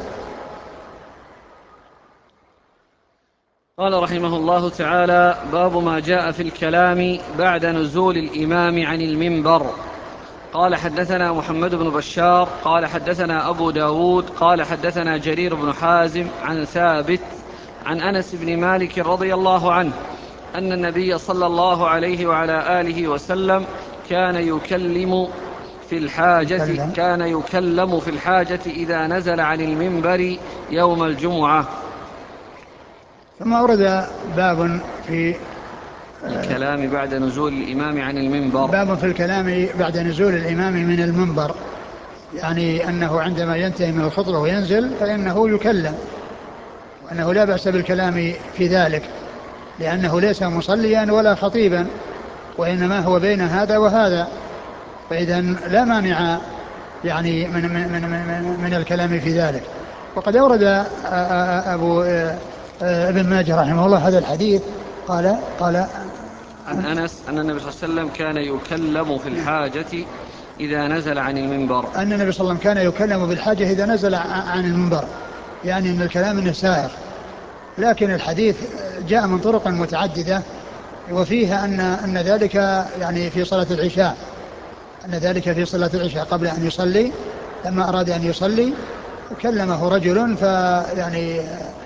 قال رحمه الله تعالى: باب ما جاء في الكلام بعد نزول الإمام عن المنبر. قال حدثنا محمد بن بشار قال حدثنا أبو داود قال حدثنا جرير بن حازم عن ثابت عن أنس بن مالك رضي الله عنه أن النبي صلى الله عليه وعلى آله وسلم كان يكلم في الحاجة كان يكلم في الحاجة إذا نزل عن المنبر يوم الجمعة. ثم أورد باب في الكلام بعد نزول الإمام عن المنبر. باب في الكلام بعد نزول الإمام من المنبر، يعني أنه عندما ينتهي من الخطبة وينزل فإنه يكلم، وأنه لا بأس بالكلام في ذلك، لأنه ليس مصليا ولا خطيبا، وإنما هو بين هذا وهذا، فإذا لا مانع يعني من, من, من, من, من الكلام في ذلك. وقد أورد أبو ابن ماجه رحمه الله هذا الحديث قال قال عن أنس أن النبي صلى الله عليه وسلم كان يكلم في الحاجة إذا نزل عن المنبر. أن النبي صلى الله عليه وسلم كان يكلم بالحاجة إذا نزل عن المنبر، يعني أن الكلام إنه سائغ. لكن الحديث جاء من طرق متعددة وفيها أن أن ذلك يعني في صلاة العشاء، أن ذلك في صلاة العشاء قبل أن يصلي، لما أراد أن يصلي كلمه رجل فيعني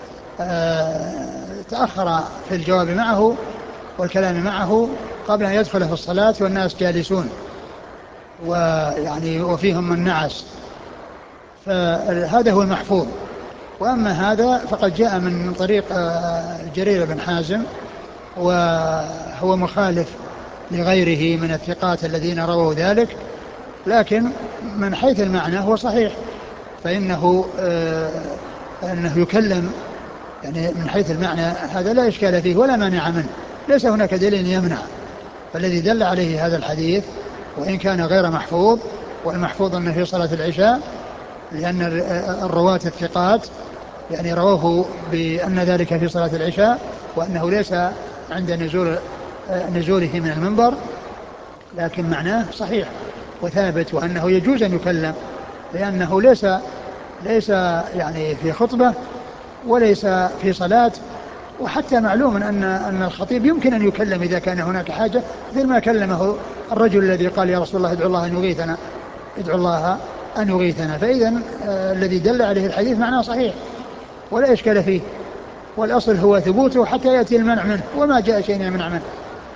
آه تأخر في الجواب معه والكلام معه قبل أن يدخل في الصلاة والناس جالسون ويعني وفيهم من نعس، فهذا هو المحفوظ. وأما هذا فقد جاء من طريق جرير بن حازم وهو مخالف لغيره من الثقات الذين رووا ذلك، لكن من حيث المعنى هو صحيح، فإنه أنه يكلم يعني من حيث المعنى هذا لا إشكال فيه ولا مانع منه، ليس هناك دليل يمنع. فالذي دل عليه هذا الحديث وإن كان غير محفوظ، والمحفوظ أنه في صلاة العشاء، لأن الرواة الثقات يعني رواه بأن ذلك في صلاة العشاء وأنه ليس عند نزول نزوله من المنبر، لكن معناه صحيح وثابت، وأنه يجوز أن يكلم لأنه ليس ليس يعني في خطبة وليس في صلاة. وحتى معلوم أن أن الخطيب يمكن أن يكلم إذا كان هناك حاجة، مثل ما كلمه الرجل الذي قال يا رسول الله ادعو الله أن يغيثنا ادعو الله أن يغيثنا. فإذا آه الذي دل عليه الحديث معناه صحيح ولا إشكال فيه، والأصل هو ثبوته حتى يأتي المنع منه، وما جاء شيء يمنع منه.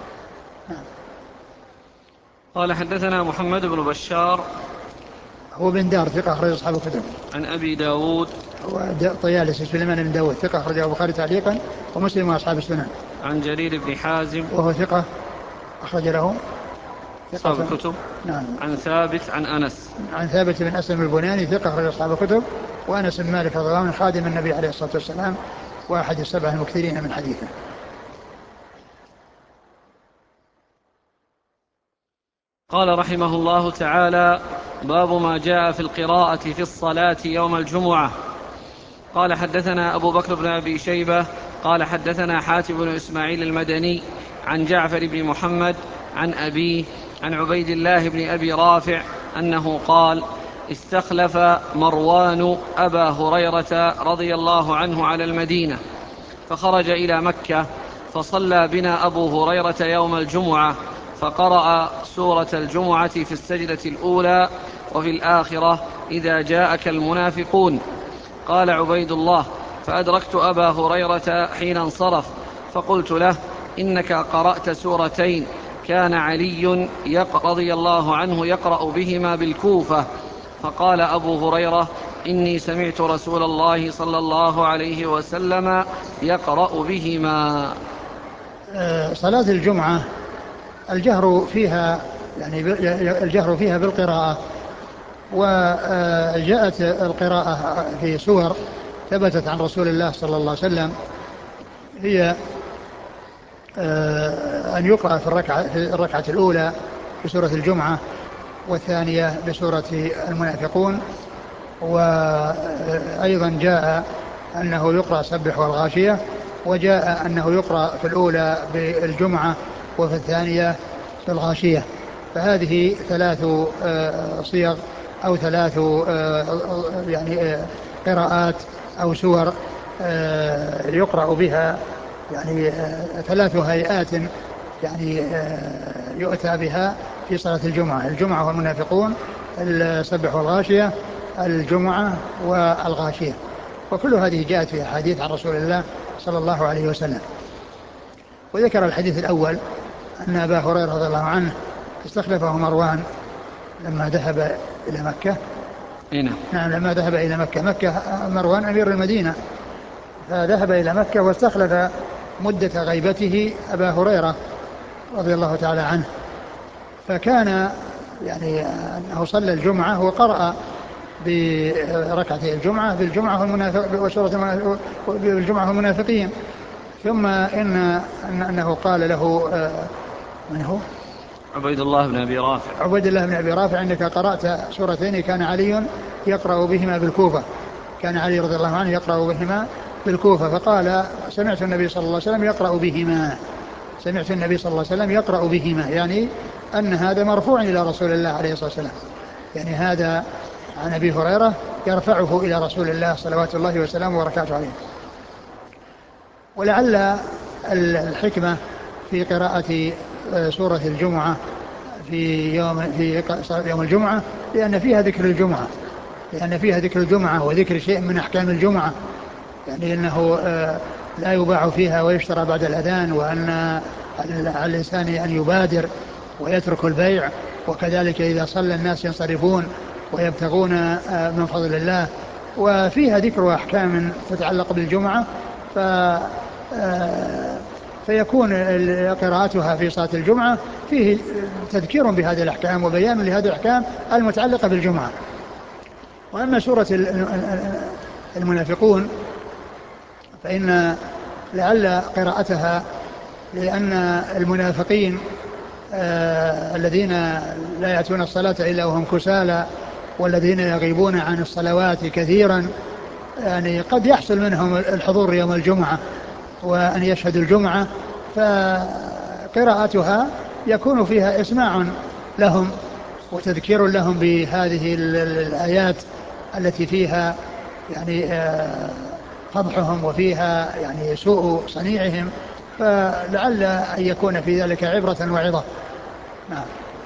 قال حدثنا محمد بن بشار هو بن دار ثقة أخرج أصحاب الكتب. عن أبي داود هو طيالسي سليمان بن داود ثقة أخرجه البخاري تعليقا ومسلم وأصحاب السنن. عن جرير بن حازم وهو ثقة أخرج له أصحاب الكتب. نعم. عن ثابت عن أنس عن ثابت بن أسلم البناني ثقة أخرج أصحاب الكتب. وأنس بن مالك رضي الله عنه خادم النبي عليه الصلاة والسلام وأحد السبعة المكثرين من حديثه. قال رحمه الله تعالى: باب ما جاء في القراءة في الصلاة يوم الجمعة. قال حدثنا أبو بكر بن أبي شيبة قال حدثنا حاتم بن إسماعيل المدني عن جعفر بن محمد عن أبيه عن عبيد الله بن أبي رافع أنه قال: استخلف مروان أبا هريرة رضي الله عنه على المدينة، فخرج إلى مكة، فصلى بنا أبو هريرة يوم الجمعة، فقرأ سورة الجمعة في السجدة الأولى وفي الآخرة إذا جاءك المنافقون. قال عبيد الله: فأدركت أبا هريرة حين انصرف، فقلت له: إنك قرأت سورتين كان علي رضي الله عنه يقرأ بهما بالكوفة. فقال أبو هريرة: إني سمعت رسول الله صلى الله عليه وسلم يقرأ بهما. صلاة الجمعة الجهر فيها يعني الجهر فيها بالقراءة، وجاءت القراءة في سور ثبتت عن رسول الله صلى الله عليه وسلم، هي أن يقرأ في الركعة, في الركعة الأولى بسورة الجمعة، والثانية بسورة المنافقون. وأيضا جاء أنه يقرأ سبح والغاشية، وجاء أنه يقرأ في الأولى بالجمعة وفي الثانية بالغاشية. فهذه ثلاث صيغ أو ثلاث يعني قراءات أو سور يقرأ بها، يعني ثلاث هيئات يعني يؤتى بها في صلاة الجمعة: الجمعة والمنافقون، السبح والغاشية، الجمعة والغاشية. وكل هذه جاءت في حديث عن رسول الله صلى الله عليه وسلم. وذكر الحديث الأول أن أبا هريرة رضي الله عنه استخلفه مروان لما ذهب إلى مكة. هنا. نعم، لما ذهب إلى مكة. مكة مروان أمير المدينة، فذهب إلى مكة واستخلف مدة غيبته أبا هريرة رضي الله تعالى عنه. فكان يعني أنه صلى الجمعة وقرأ بركعتي الجمعة بالجمعة والمنافق وسورة بالجمعة والمنافقين. ثم إن أنه قال له من هو؟ عبيد الله بن أبي رافع. عبيد الله بن أبي رافع: إنك قرأت سورتين كان علي يقرأ بهما بالكوفة. كان علي رضي الله عنه يقرأ بهما بالكوفة. فقال: سمعت النبي صلى الله عليه وسلم يقرأ بهما. سمعت النبي صلى الله عليه وسلم يقرأ بهما، يعني أن هذا مرفوع إلى رسول الله عليه الصلاة والسلام، يعني هذا عن أبي هريرة يرفعه إلى رسول الله صلوات الله وسلامه وبركاته عليه. ولعل الحكمة في قراءة سورة الجمعة في يوم في يوم الجمعة، لأن فيها ذكر الجمعة لأن فيها ذكر الجمعة وذكر شيء من أحكام الجمعة، يعني أنه لا يباع فيها ويشترى بعد الأذان، وأن على الإنسان أن يبادر ويترك البيع، وكذلك إذا صلى الناس ينصرفون ويبتغون من فضل الله. وفيها ذكر أحكام تتعلق بالجمعة، ف فيكون قراءتها في صلاة الجمعة فيه تذكير بهذه الأحكام وبيان لهذه الأحكام المتعلقة بالجمعة. وأما سورة المنافقون فإن لعل قراءتها، لأن المنافقين آه الذين لا يأتون الصلاة إلا وهم كسالى، والذين يغيبون عن الصلوات كثيرا، يعني قد يحصل منهم الحضور يوم الجمعة وأن يشهدوا الجمعة، فقراءتها يكون فيها إسماع لهم وتذكير لهم بهذه الآيات التي فيها يعني فضحهم وفيها يعني سوء صنيعهم، فلعل أن يكون في ذلك عبرة وعظة. نعم.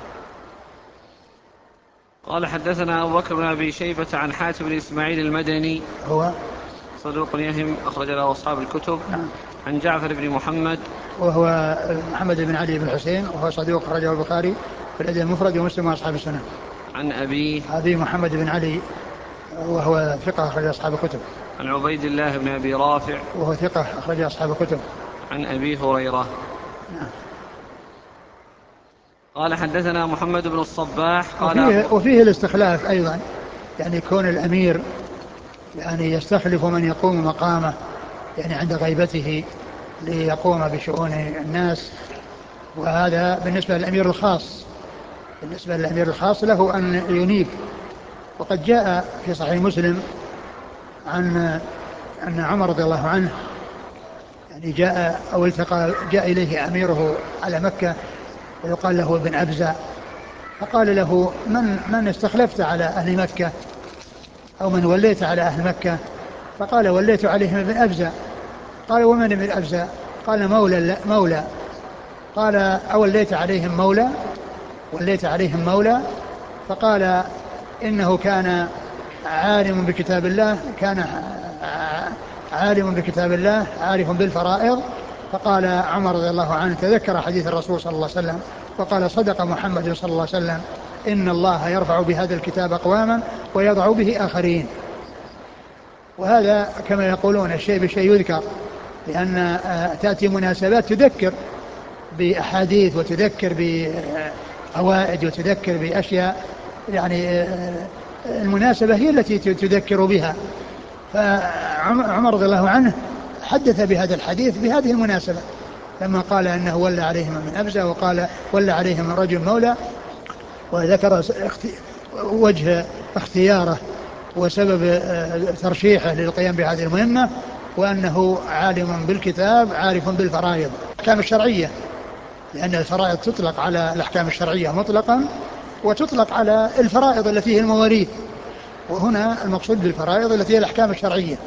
قال حدثنا أبو بكر بن أبي شيبة عن حاتم بن إسماعيل المدني هو صدوق يهم أخرج له أصحاب الكتب. نعم. عن جعفر بن محمد وهو محمد بن علي بن الحسين وهو صدوق أخرجه البخاري في الأدب المفرد ومسلم وأصحاب السنن. عن أبي أبي محمد بن علي وهو ثقة أخرج أصحاب الكتب. عن عبيد الله بن أبي رافع وهو ثقة أخرج أصحاب الكتب. عن أبي هريرة. نعم. قال حدثنا محمد بن الصباح قال وفيه, وفيه الاستخلاف أيضا، يعني كون الأمير يعني يستخلف من يقوم مقامه يعني عند غيبته ليقوم بشؤون الناس، وهذا بالنسبة للأمير الخاص. بالنسبة للأمير الخاص له أن ينيب. وقد جاء في صحيح مسلم عن أن عمر رضي الله عنه يعني جاء أو التقى جاء إليه أميره على مكة ويقال له ابن أبزة، فقال له من من استخلفت على أهل مكة أو من وليت على أهل مكة؟ فقال وليت عليهم ابن أبزة. قال ومن ابن أبزة؟ قال مولى مولى. قال أوليت عليهم مولى؟ وليت عليهم مولى. فقال إنه كان عالم بكتاب الله، كان عالم بكتاب الله عارف بالفرائض. فقال عمر رضي الله عنه تذكر حديث الرسول صلى الله عليه وسلم وقال صدق محمد صلى الله عليه وسلم إن الله يرفع بهذا الكتاب أقواما ويضع به آخرين. وهذا كما يقولون الشيء بالشيء يذكر، لأن تأتي مناسبات تذكر بأحاديث وتذكر بفوائد وتذكر بأشياء، يعني المناسبة هي التي تذكر بها. فعمر رضي الله عنه حدث بهذا الحديث بهذه المناسبة لما قال أنه ولى عليهم من أبزة وقال ولى عليهم رجل مولى، وذكر وجه اختياره وسبب ترشيحه للقيام بهذه المهمة، وأنه عالم بالكتاب عارف بالفرائض الأحكام الشرعية، لأن الفرائض تطلق على الأحكام الشرعية مطلقا وتطلق على الفرائض التي هي المواريث، وهنا المقصود بالفرائض التي هي الأحكام الشرعية.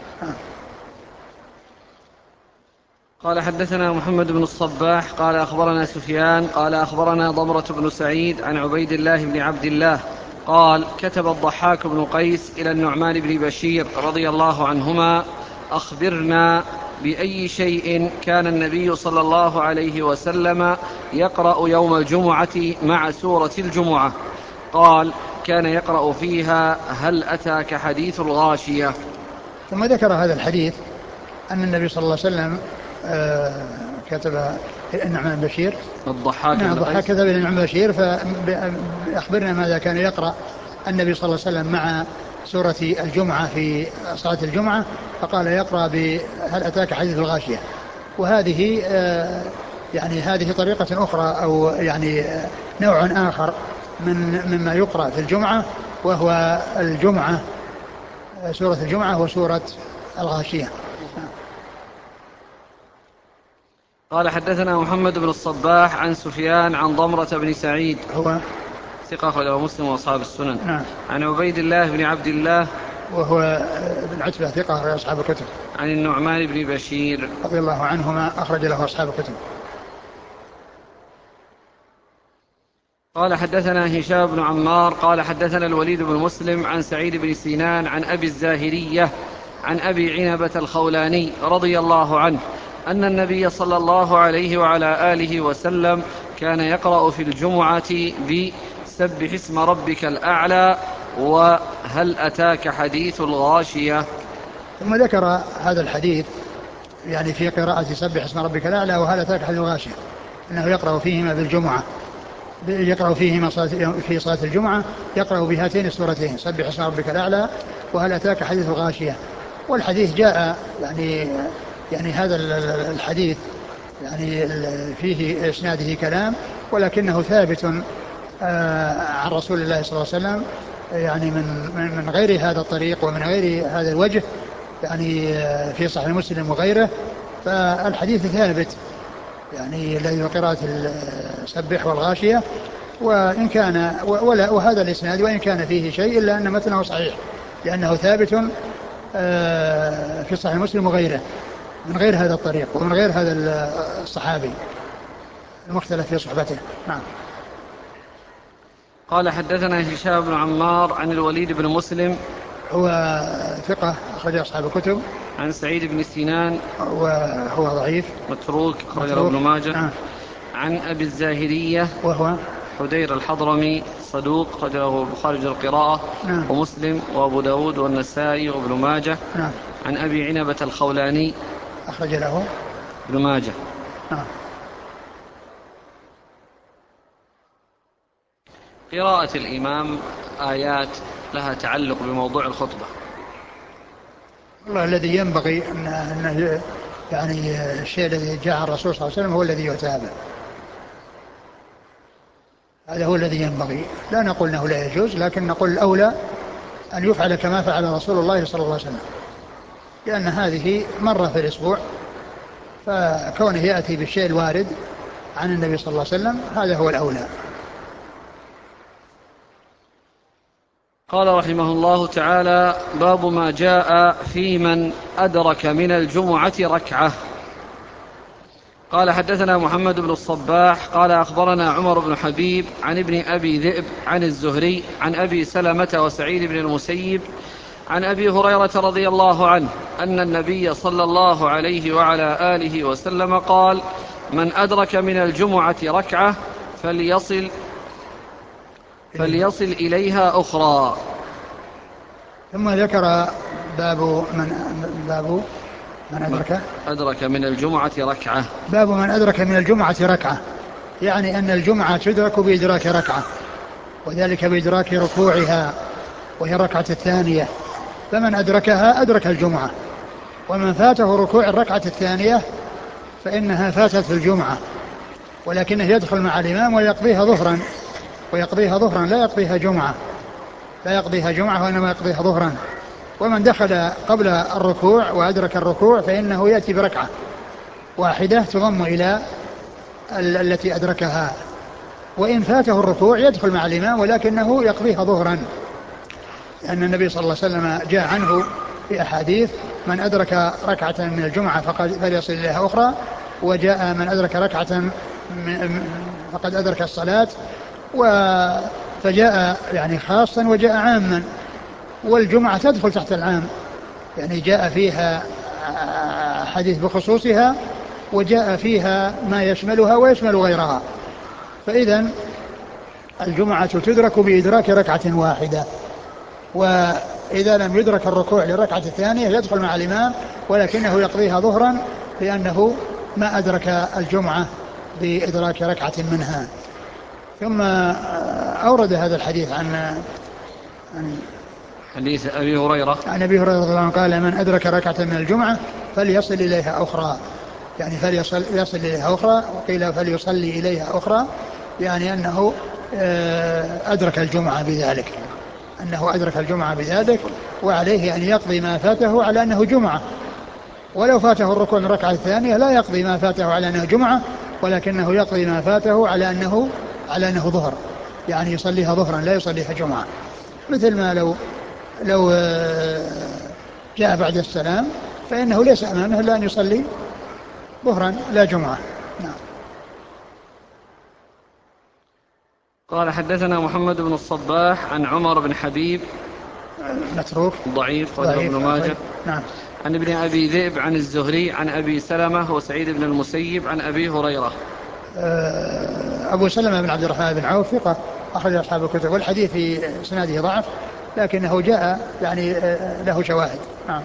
قال حدثنا محمد بن الصباح قال أخبرنا سفيان قال أخبرنا ضمرة بن سعيد عن عبيد الله بن عبد الله قال كتب الضحاك بن قيس إلى النعمان بن بشير رضي الله عنهما أخبرنا بأي شيء كان النبي صلى الله عليه وسلم يقرأ يوم الجمعة مع سورة الجمعة؟ قال كان يقرأ فيها هل أتاك حديث الغاشية. ثم ذكر هذا الحديث أن النبي صلى الله عليه وسلم آه كتب النعمان بن بشير الضحاك نعم بن قيس كتب النعمان بن بشير فأخبرنا ماذا كان يقرأ النبي صلى الله عليه وسلم مع سورة الجمعة في صلاة الجمعة، فقال يقرأ بهل أتاك حديث الغاشية. وهذه آه يعني هذه طريقة أخرى أو يعني آه نوع آخر من مما يقرأ في الجمعة، وهو الجمعة سورة الجمعة وسورة الغاشية. قال حدثنا محمد بن الصباح عن سفيان عن ضمرة بن سعيد هو ثقة أخرجه مسلم وأصحاب السنن. نعم. عن عبيد الله بن عبد الله وهو بن عتبة ثقة أخرج أصحاب الكتب. عن النعمان بن بشير رضي الله عنهما أخرج له أصحاب الكتب. قال حدثنا هشام بن عمار قال حدثنا الوليد بن مسلم عن سعيد بن سينان عن أبي الزاهرية عن أبي عنبة الخولاني رضي الله عنه أن النبي صلى الله عليه وعلى آله وسلم كان يقرأ في الجمعة بسبح اسم ربك الأعلى وهل أتاك حديث الغاشية. ثم ذكر هذا الحديث يعني في قراءة سبح اسم ربك الأعلى وهل أتاك حديث الغاشية، أنه يقرأ فيهما بالجمعة، يقرأ فيهما في صلاة الجمعة يقرأ بهاتين السورتين سبح اسم ربك الأعلى وهل أتاك حديث الغاشية. والحديث جاء يعني يعني هذا الحديث يعني فيه إسناده كلام، ولكنه ثابت عن رسول الله صلى الله عليه وسلم يعني من من غير هذا الطريق ومن غير هذا الوجه، يعني في صحيح مسلم وغيره. فالحديث ثابت يعني الذي قراءة السبح والغاشية، وإن كان ولا وهذا الإسناد وإن كان فيه شيء إلا أن متنه صحيح، لأنه ثابت في صحيح مسلم وغيره من غير هذا الطريق ومن غير هذا الصحابي المختلف في صحبته. نعم. قال حدثنا هشام بن عمار عن الوليد بن مسلم هو ثقة أخرج أصحاب الكتب. عن سعيد بن سينان وهو ضعيف متروك أخرجه ابن ماجه. نعم. عن أبي الزاهرية وهو حدير الحضرمي صدوق أخرجه البخاري في القراءة. نعم. ومسلم وأبو داود والنسائي وابن ماجه. نعم. عن أبي عنبة الخولاني أخرج له ابن ماجه. نعم. قراءة الإمام آيات لها تعلق بموضوع الخطبة. والله الذي ينبغي أن أنه يعني الشيء الذي جاء عن الرسول صلى الله عليه وسلم هو الذي يتابع، هذا هو الذي ينبغي. لا نقول أنه لا يجوز، لكن نقول الأولى أن يفعل كما فعل رسول الله صلى الله عليه وسلم، لأن هذه مرة في الأسبوع، فكونه يأتي بالشيء الوارد عن النبي صلى الله عليه وسلم هذا هو الأولى. قال رحمه الله تعالى: باب ما جاء في من أدرك من الجمعة ركعة. قال حدثنا محمد بن الصباح قال أخبرنا عمر بن حبيب عن ابن أبي ذئب عن الزهري عن أبي سلمة وسعيد بن المسيب عن أبي هريرة رضي الله عنه أن النبي صلى الله عليه وعلى آله وسلم قال: من أدرك من الجمعة ركعة فليصل فليصل إليها أخرى. ثم ذكر باب من باب من أدرك أدرك من الجمعة ركعة. باب من أدرك من الجمعة ركعة، يعني أن الجمعة تدرك بإدراك ركعة، وذلك بإدراك ركوعها وهي الركعة الثانية، فمن أدركها أدرك الجمعة، ومن فاته ركوع الركعة الثانية فإنها فاتت في الجمعة، ولكنه يدخل مع الإمام ويقضيها ظهرا ويقضيها ظهرا لا يقضيها جمعة لا يقضيها جمعة وإنما يقضيها ظهرا. ومن دخل قبل الركوع وأدرك الركوع فإنه يأتي بركعة واحدة تضم إلى التي أدركها، وإن فاته الركوع يدخل مع الإمام ولكنه يقضيها ظهرا، لأن النبي صلى الله عليه وسلم جاء عنه في أحاديث: من أدرك ركعة من الجمعة فقد فليصل إليها أخرى، وجاء من أدرك ركعة فقد أدرك الصلاة، فجاء يعني خاصا وجاء عاما، والجمعة تدخل تحت العام، يعني جاء فيها حديث بخصوصها وجاء فيها ما يشملها ويشمل غيرها. فإذا الجمعة تدرك بإدراك ركعة واحدة، وإذا لم يدرك الركوع للركعة الثانية يدخل مع الإمام ولكنه يقضيها ظهرا، لأنه ما أدرك الجمعة بإدراك ركعة منها. ثم أورد هذا الحديث عن عن حديث أبي هريرة عن أبي هريرة رضي الله عنه قال: من أدرك ركعة من الجمعة فليصل إليها أخرى، يعني فليصل يصل إليها أخرى، وقيل فليصلي إليها أخرى، يعني أنه أدرك الجمعة بذلك أنه أدرك الجمعة بذلك وعليه أن يقضي ما فاته على أنه جمعة، ولو فاته الركوع من الركعة الثانية لا يقضي ما فاته على أنه جمعة، ولكنه يقضي ما فاته على أنه على أنه ظهر، يعني يصليها ظهرا لا يصليها جمعة، مثل ما لو لو جاء بعد السلام فإنه ليس أمامه إلا أن يصلي ظهرا لا جمعة. نعم. قال حدثنا محمد بن الصباح عن عمر بن حبيب متروك ضعيف قال ضعيف ابن ماجه. نعم. عن ابن أبي ذئب عن الزهري عن أبي سلمة وسعيد بن المسيب عن أبي هريرة. أبو سلمة بن عبد الرحمن بن عوف ثقة أخرج أصحاب الكتب، والحديث في سناده ضعف لكنه جاء يعني له شواهد. نعم.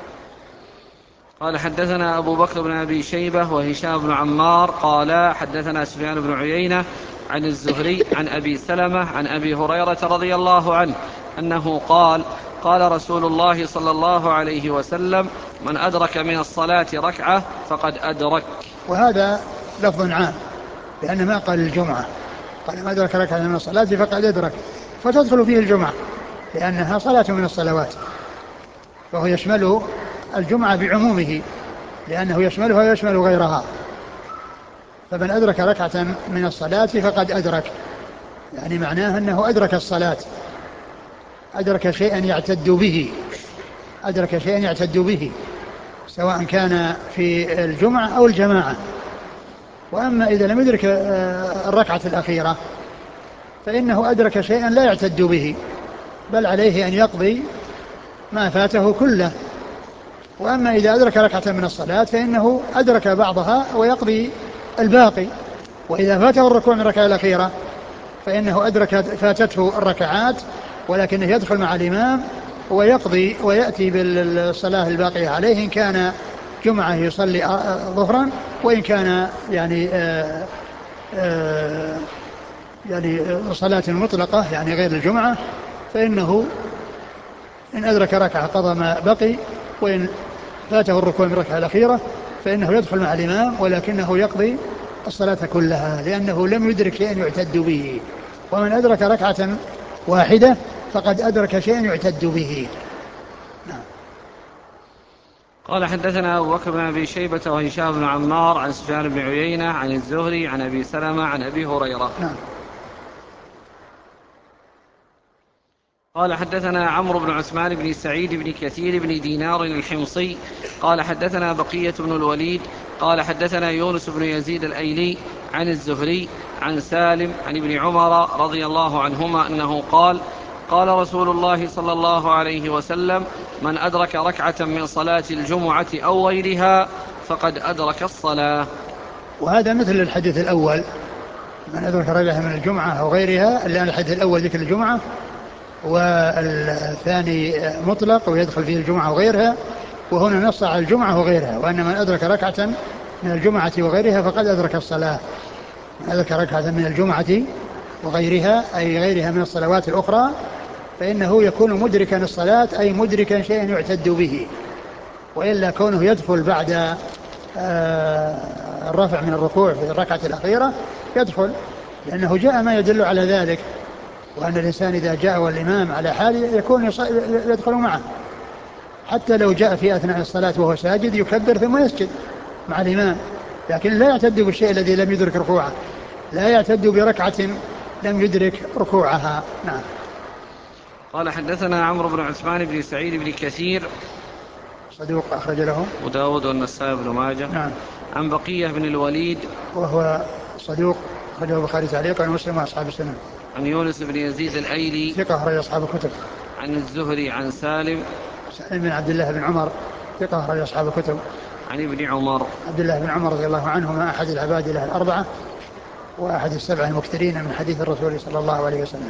قال حدثنا أبو بكر بن أبي شيبة وهشام بن عمار قال حدثنا سفيان بن عيينة عن الزهري عن أبي سلمة عن أبي هريرة رضي الله عنه أنه قال قال رسول الله صلى الله عليه وسلم من أدرك من الصلاة ركعة فقد أدرك. وهذا لفظ عام لأن ما قال الجمعة، قال ما أدرك ركعة من الصلاة فقد أدرك، فتدخل فيه الجمعة لأنها صلاة من الصلوات، فهو يشمل الجمعة بعمومه لأنه يشملها ويشمل غيرها. فمن أدرك ركعة من الصلاة فقد أدرك، يعني معناه أنه أدرك الصلاة، أدرك شيئا يعتد به، أدرك شيئا يعتد به سواء كان في الجمعة أو الجماعة. وأما إذا لم يدرك الركعة الأخيرة فإنه أدرك شيئا لا يعتد به، بل عليه أن يقضي ما فاته كله. وأما إذا أدرك ركعة من الصلاة فإنه أدرك بعضها ويقضي الباقي. وإذا فاته الركوع من الركعة الأخيرة فإنه أدرك فاتته الركعات ولكنه يدخل مع الإمام ويقضي ويأتي بالصلاة الباقية عليه، إن كان جمعة يصلي ظهرا، وإن كان يعني آآ آآ يعني صلاة مطلقة يعني غير الجمعة فإنه إن أدرك ركعة قضى ما بقي، وإن فاته الركوع من الركعة الأخيرة فإنه يدخل مع الإمام ولكنه يقضي الصلاة كلها لأنه لم يدرك شيئا يعتد به. ومن أدرك ركعة واحدة فقد أدرك شيئا يعتد به. نعم. قال حدثنا أبو بكر بن أبي شيبة وهشام بن عمار عن سفيان بن عيينة عن الزهري عن أبي سلمة عن أبي هريرة. نعم. قال حدثنا عمرو بن عثمان بن سعيد بن كثير بن دينار الحمصي قال حدثنا بقية بن الوليد قال حدثنا يونس بن يزيد الأيلي عن الزهري عن سالم عن ابن عمر رضي الله عنهما أنه قال قال رسول الله صلى الله عليه وسلم من أدرك ركعة من صلاة الجمعة أو غيرها فقد أدرك الصلاة. وهذا مثل الحديث الأول، من أدرك ركعة من الجمعة أو غيرها، لأن الحديث الأول ذكر الجمعة والثاني مطلق ويدخل فيه الجمعة وغيرها، وهنا نص على الجمعة وغيرها، وأن من أدرك ركعة من الجمعة وغيرها فقد أدرك الصلاة. من أدرك ركعة من الجمعة وغيرها أي غيرها من الصلوات الأخرى فإنه يكون مدركا الصلاة، أي مدركا شيئا يعتد به. وإلا كونه يدخل بعد الرفع من الركوع في الركعة الأخيرة يدخل، لأنه جاء ما يدل على ذلك، وأن الإنسان إذا جاء والإمام على حال يكون يدخل معه، حتى لو جاء في أثناء الصلاة وهو ساجد يكبر ثم يسجد مع الإمام، لكن لا يعتد بالشيء الذي لم يدرك ركوعه، لا يعتد بركعة لم يدرك ركوعها. نعم. قال حدثنا عمرو بن عثمان بن سعيد بن كثير صدوق أخرج له أبو داود والنسائي بن ماجه. نعم. عن بقية بن الوليد وهو صدوق أخرجه البخاري تعليقا ومسلم وأصحاب السنن. عن يونس بن يزيد الأيلي ثقة أخرج أصحاب الكتب. عن الزهري عن سالم سالم بن عبد الله بن عمر ثقة أخرج أصحاب الكتب. عن ابن عمر عبد الله بن عمر رضي الله عنهما أحد العباد له الأربعة وأحد السبعة المكثرين من حديث الرسول صلى الله عليه وسلم.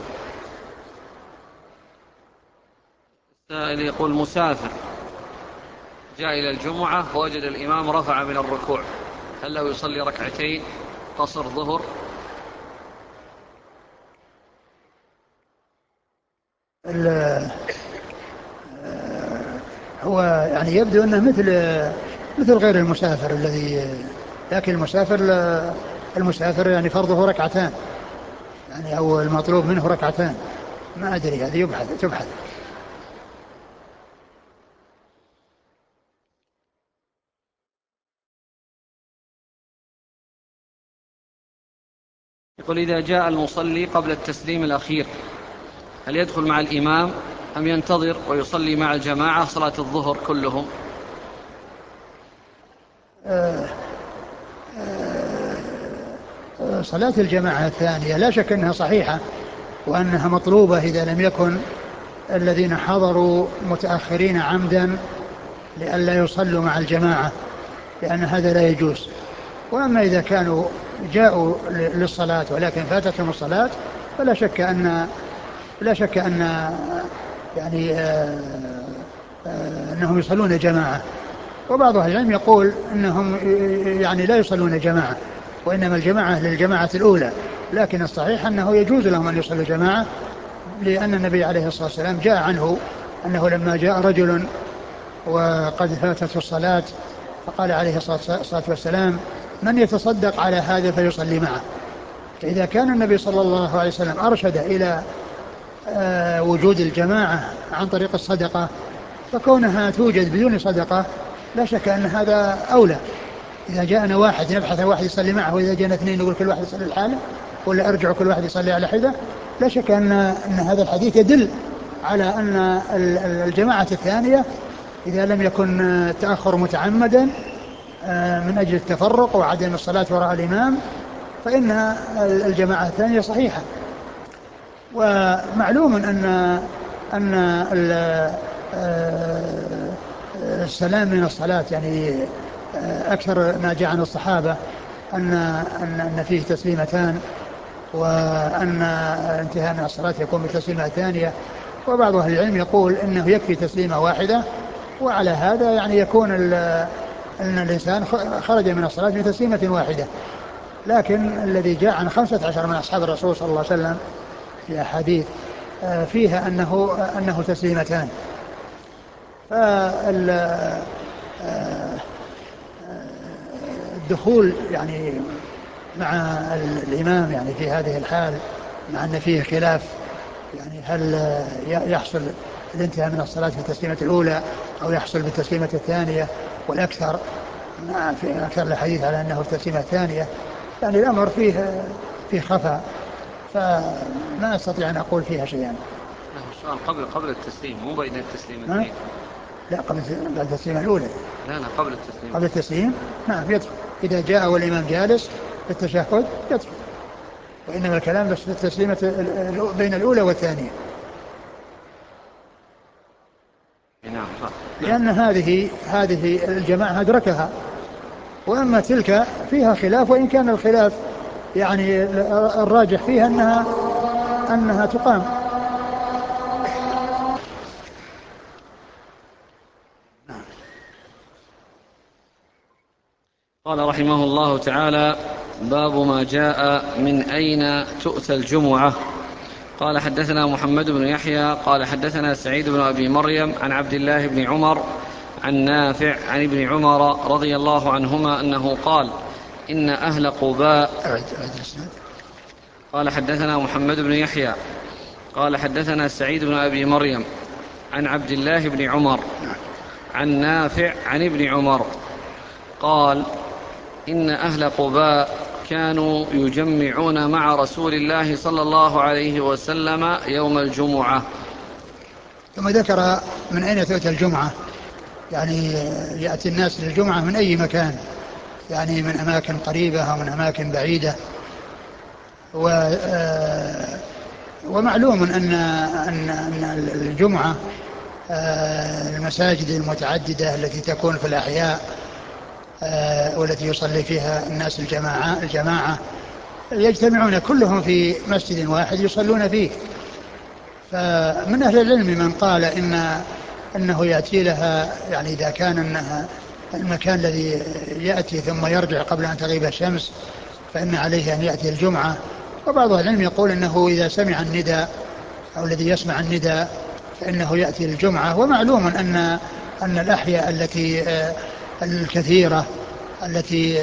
السائل يقول مسافر جاء إلى الجمعة فوجد الإمام رفع من الركوع، هل له يصلي ركعتين قصر ظهر؟ هو يعني يبدو أنه مثل مثل غير المسافر الذي، لكن المسافر المسافر يعني فرضه ركعتان يعني، أو المطلوب منه ركعتان، ما أدري هذه يبحث تبحث. يقول إذا جاء المصلي قبل التسليم الأخير هل يدخل مع الإمام أم ينتظر ويصلي مع الجماعة صلاة الظهر كلهم؟ آه آه صلاة الجماعة الثانية لا شك أنها صحيحة وأنها مطلوبة إذا لم يكن الذين حضروا متأخرين عمدا لئلا يصلوا مع الجماعة، لأن هذا لا يجوز. وأما إذا كانوا جاءوا للصلاة ولكن فاتتهم الصلاة فلا شك أن لا شك أن يعني آه آه أنهم يصلون جماعة. وبعض أهل العلم يقول أنهم يعني لا يصلون جماعة وإنما الجماعة للجماعة الأولى، لكن الصحيح أنه يجوز لهم أن يصلوا جماعة، لأن النبي عليه الصلاة والسلام جاء عنه أنه لما جاء رجل وقد فاتته الصلاة فقال عليه الصلاة والسلام: من يتصدق على هذا فيصلي معه. فإذا كان النبي صلى الله عليه وسلم أرشد إلى وجود الجماعة عن طريق الصدقة، فكونها توجد بدون صدقة لا شك أن هذا أولى. إذا جاءنا واحد نبحث واحد يصلي معه، وإذا جاءنا اثنين نقول كل واحد يصلي لحاله ولا أرجع كل واحد يصلي على حدة، لا شك أن, أن هذا الحديث يدل على أن الجماعة الثانية إذا لم يكن التأخر متعمدا من أجل التفرق وعدم الصلاة وراء الإمام فإن الجماعة الثانية صحيحة. ومعلوم أن أن السلام من الصلاة يعني أكثر ما جاء عن الصحابة أن أن فيه تسليمتان، وأن انتهاء من الصلاة يكون بتسليمة ثانية. وبعض أهل العلم يقول إنه يكفي تسليمة واحدة، وعلى هذا يعني يكون أن الإنسان خرج من الصلاة بتسليمة واحدة. لكن الذي جاء عن خمسة عشر من أصحاب الرسول صلى الله عليه وسلم في أحاديث فيها أنه أنه تسليمتان. فالدخول يعني مع الإمام يعني في هذه الحال مع أن فيه خلاف يعني هل يحصل الانتهاء من الصلاة في التسليمة الأولى أو يحصل بالتسليمة الثانية، والأكثر في أكثر الحديث على أنه التسليمة الثانية، يعني الأمر فيه فيه خفاء، فما أستطيع أن أقول فيها شيئا. السؤال قبل قبل التسليم مو بين التسليمتين. لا قبل التسليمة الأولى. لا لا قبل التسليم. قبل التسليم نعم يدخل، إذا جاء والإمام جالس في التشهد يدخل، وإنما الكلام بس في التسليمة بين الأولى والثانية. نعم. لأن هذه هذه الجماعة أدركها، وأما تلك فيها خلاف، وإن كان الخلاف يعني الراجح فيها أنها أنها تقام. قال رحمه الله تعالى: باب ما جاء من أين تؤتى الجمعة. قال حدثنا محمد بن يحيى قال حدثنا سعيد بن أبي مريم عن عبد الله بن عمر عن نافع عن ابن عمر رضي الله عنهما أنه قال: إن أهل قباء. قال حدثنا محمد بن يحيى قال حدثنا سعيد بن أبي مريم عن عبد الله بن عمر عن نافع عن ابن عمر قال: إن أهل قباء كانوا يجمعون مع رسول الله صلى الله عليه وسلم يوم الجمعة. ثم ذكر من أين تؤتى الجمعة، يعني يأتي الناس للجمعة من أي مكان، يعني من أماكن قريبة أو من أماكن بعيدة. و ومعلوم أن أن الجمعة المساجد المتعددة التي تكون في الأحياء والتي يصلي فيها الناس الجماعة الجماعة يجتمعون كلهم في مسجد واحد يصلون فيه. فمن أهل العلم من قال إن أنه يأتي لها، يعني إذا كان أنها المكان الذي يأتي ثم يرجع قبل أن تغيب الشمس فإن عليه أن يأتي الجمعة. وبعض العلم يقول أنه إذا سمع النداء أو الذي يسمع النداء فإنه يأتي الجمعة. ومعلوم أن أن الأحياء التي الكثيرة التي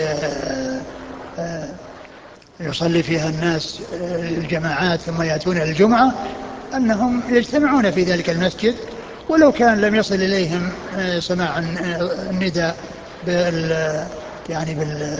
يصلي فيها الناس الجماعات ثم يأتون الجمعة أنهم يجتمعون في ذلك المسجد، ولو كان لم يصل إليهم سماع النداء بال يعني بال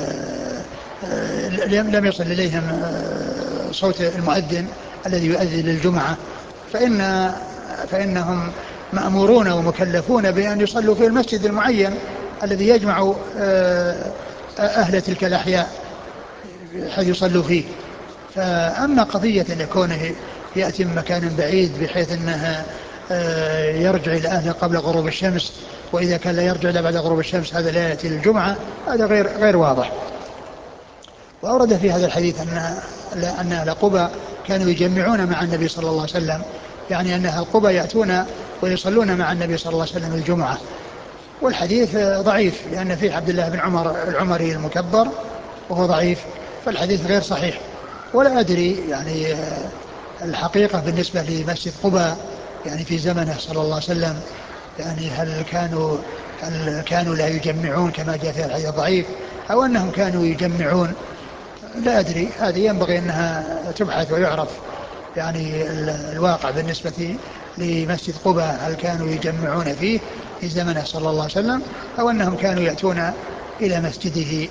لم يصل إليهم صوت المؤذن الذي يؤذن للجمعة، فإن فإنهم مأمورون ومكلفون بأن يصلوا في المسجد المعين الذي يجمع أهل تلك الأحياء حيث يصلوا فيه. فأما قضية أن يكونه يأتي من مكان بعيد بحيث أنها يرجع إلى أهله قبل غروب الشمس، وإذا كان لا يرجع إلى بعد غروب الشمس هذا لا يأتي للجمعة، هذا غير غير واضح. وأورد في هذا الحديث أن أن أهل قبى كانوا يجمعون مع النبي صلى الله عليه وسلم، يعني أن أهل قبى يأتون ويصلون مع النبي صلى الله عليه وسلم الجمعة. والحديث ضعيف لأن فيه عبد الله بن عمر العمري المكبر وهو ضعيف، فالحديث غير صحيح. ولا أدري يعني الحقيقة بالنسبة لمسجد قبى يعني في زمنه صلى الله عليه وسلم، يعني هل كانوا هل كانوا لا يجمعون كما جاء في الحديث الضعيف، أو أنهم كانوا يجمعون، لا أدري. هذه ينبغي أنها تبحث ويعرف يعني الواقع بالنسبة لمسجد قبى، هل كانوا يجمعون فيه في زمنه صلى الله عليه وسلم أو أنهم كانوا يأتون إلى مسجده.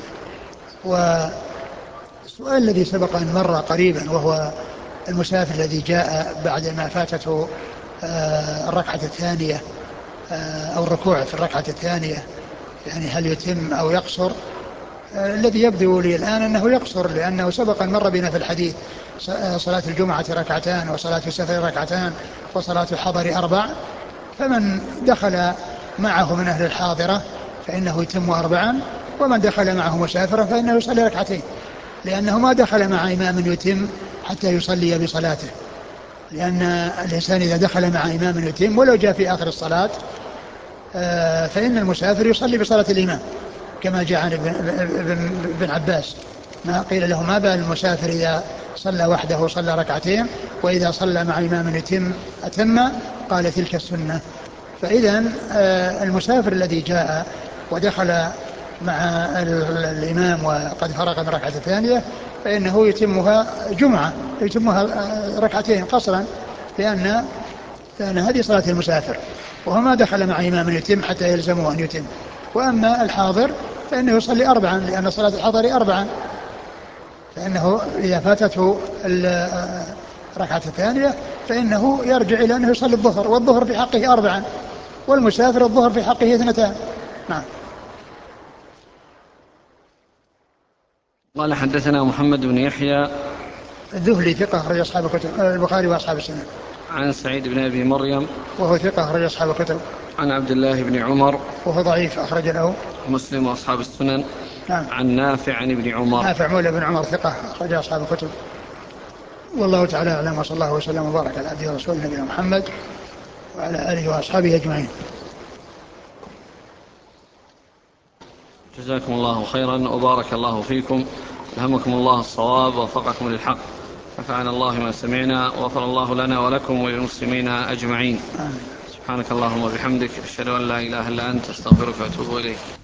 والسؤال الذي سبق أن مر قريبا وهو المسافر الذي جاء بعد ما فاتته الركعة الثانية أو الركوع في الركعة الثانية، يعني هل يتم أو يقصر؟ الذي يبدو لي الآن أنه يقصر، لأنه سبق أن مر بنا في الحديث صلاة الجمعة ركعتان، وصلاة السفر ركعتان، وصلاة الحضر أربع، فمن دخل معه من أهل الحاضرة فإنه يتم أربعا، ومن دخل معه مسافرا فإنه يصلي ركعتين، لأنه ما دخل مع إمام يتم حتى يصلي بصلاته، لأن الإنسان إذا دخل مع إمام يتم ولو جاء في آخر الصلاة فإن المسافر يصلي بصلاة الإمام، كما جاء عن ابن عباس ما قيل له ما بال المسافر إذا صلى وحده صلى ركعتين وإذا صلى مع إمام يتم أتم، قال تلك السنة. فإذا المسافر الذي جاء ودخل مع الإمام وقد فرغ من ركعة الثانية فإنه يتمها جمعة، يتمها ركعتين قصرا، لأن لأن هذه صلاة المسافر، وهو ما دخل مع إمام يتم حتى يلزمه أن يتم. وأما الحاضر فإنه يصلي أربعا، لأن صلاة الحضر أربعا، فإنه إذا فاتته الركعة الثانية فإنه يرجع إلى أنه يصلي الظهر، والظهر في حقه أربعا، والمسافر الظهر في حقه اثنتان. نعم. قال حدثنا محمد بن يحيى الذهلي ثقة أخرج أصحاب الكتب، البخاري وأصحاب السنن. عن سعيد بن أبي مريم وهو ثقة أخرج أصحاب الكتب. عن عبد الله بن عمر وهو ضعيف أخرج له مسلم وأصحاب السنن. نعم. عن نافع عن ابن عمر نافع مولى بن عمر ثقة أخرج أصحاب الكتب. والله تعالى أعلم، وصلى الله وسلم وبارك على عبده ورسوله نبينا محمد وعلى آله وأصحابه أجمعين. جزاكم الله خيرا وبارك الله فيكم، ألهمكم الله الصواب ووفقكم للحق، نفعنا الله ما سمعنا وغفر الله لنا ولكم وللمسلمين أجمعين. آمين. سبحانك اللهم وبحمدك، أشهد أن لا إله إلا أنت، أستغفرك وأتوب إليك.